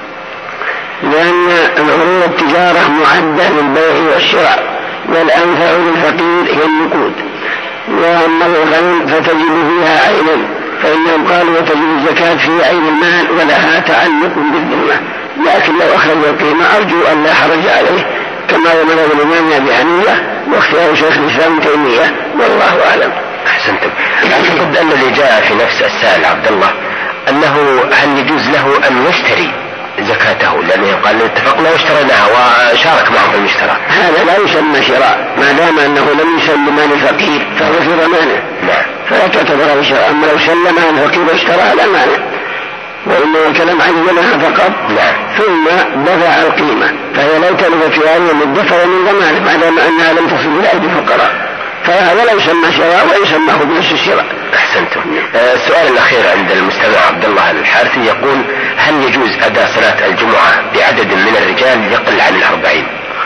لأن عروض التجارة معدة للبيع والشراء، والأنفع للفقير هي النقود، وأما الغنم فتجب فيها عينا، فإنهم قالوا وتجب الزكاة في عين المال ولها تعلق بالذمة. لكن لو أخرج القيمة أرجو أن لا حرج عليه، كما هو مذهب الإمام أبي حنيفة واختيار شيخ الإسلام ابن تيمية، والله أعلم. أحسنتم. أعتقد أن الذي جاء في نفس السائل عبد الله أنه هل يجوز له أن يشتري زكاته، لأنه قال اتفقنا واشتريناها وشارك معهم في المشترى. هذا لا يسمى شراء، ما دام أنه لم يسلم مال الفقير فهو في ضمانه، فلا تعتبر شراء. أما لو سلمها الفقير واشتراها لا مانع، وإنما الكلام عجلها فقط ثم دفع القيمة، فهي لو تلفت في هذه المدة فهو من ضمانه ما دام أنها لم تصل إلى أيدي الفقراء، فهذا لا يسمى شراء ويسمى هو بنفس الشراء. أحسنتم. السؤال الأخير عند المستمع عبد الله الحارثي يقول: هل يجوز أداء صلاة الجمعة بعدد من الرجال يقل عن 40؟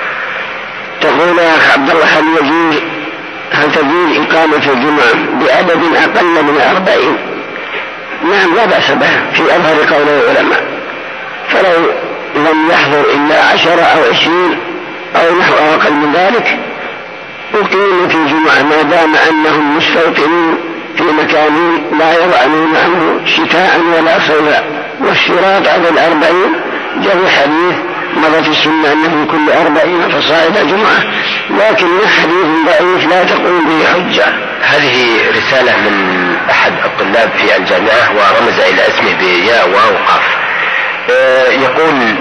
تقول يا أخ عبد الله هل تجوز إقامة الجمعة بعدد أقل من 40؟ نعم، لا بأس به في أظهر قول العلماء، فلو لم يحضر إلا 10 أو 20 أو نحو أقل من ذلك أقيمت الجمعة، ما دام أنهم مستوطنين في مكان لا يضعنون عنه شتاء ولا صيفا. والشراط على 40 جاء حديث مضت السنة أنه كل 40 فصاعد الجمعة، لكن حديث ضعيف لا تقوم به حجة. هذه رسالة من أحد الطلاب في الجامعة ورمز إلى اسمه بياء واو قاف. يقول: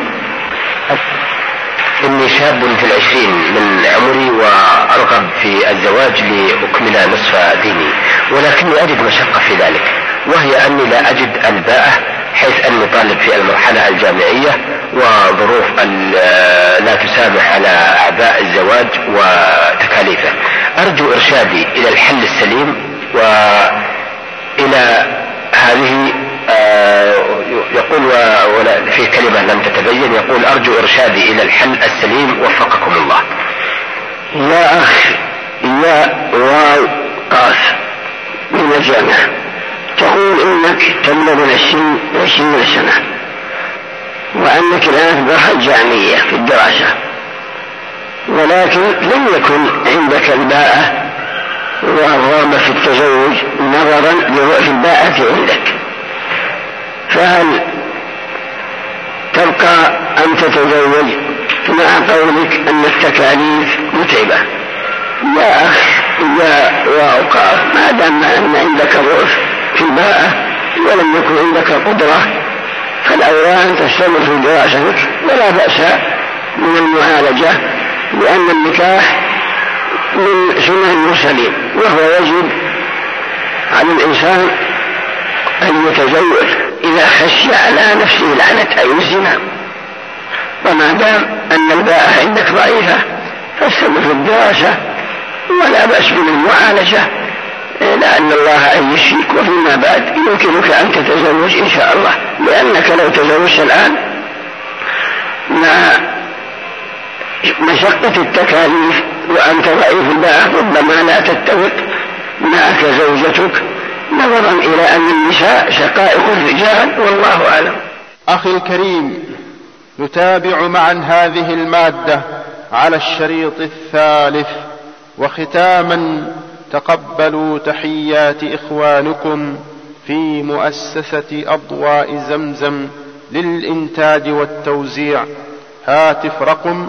إني شاب في 20 من عمري وأرغب في الزواج لأكمل نصف ديني، ولكني أجد مشقة في ذلك، وهي أني لا أجد الباءة، حيث أني طالب في المرحلة الجامعية وظروف لا تسامح على أعباء الزواج وتكاليفه. أرجو إرشادي إلى الحل السليم وإلى هذه يقول في كلمة لم تتبين، يقول: أرجو إرشادي إلى الحل السليم وفقكم الله. يا أخ يا واو قاف من الجامعة، تقول إنك تبلغ 20 سنة وأنك الآن في جامعية في الدراسة، ولكن لم يكن عندك الباءة والرغبة في التزوج نظرا لضعف الباءة عندك، فهل تبقى أن تتزوج مع قولك أن التكاليف متعبة؟ يا أخ يا وأوقاف، ما دام أن عندك ضعف في الباءة ولم يكن عندك قدرة فالأولى أن تستمر في دراستك، ولا بأس من المعالجة، لأن النكاح من سنن المرسلين، وهو يجب على الإنسان أن يتزوج إذا خشي على نفسه لعنة أي الزنا. وما دام أن الباءة عندك ضعيفة فاستمر في الدراسة، فلا بأس بالمعالجة، لأن الله أن يشرك، وفيما بعد يمكنك أن تتزوج إن شاء الله، لأنك لو تزوجت الآن مع مشقة التكاليف وأنت ضعيف الباع ربما لا تتفق معك زوجتك، نظرا إلى أن النساء شقائق الرجال، والله أعلم. أخي الكريم، نتابع معا هذه المادة على الشريط الثالث. وختاما، تقبلوا تحيات إخوانكم في مؤسسة أضواء زمزم للإنتاج والتوزيع. هاتف رقم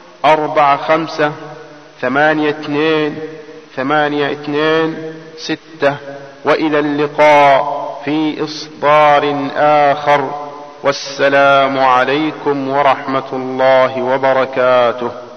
45828226. وإلى اللقاء في إصدار آخر، والسلام عليكم ورحمة الله وبركاته.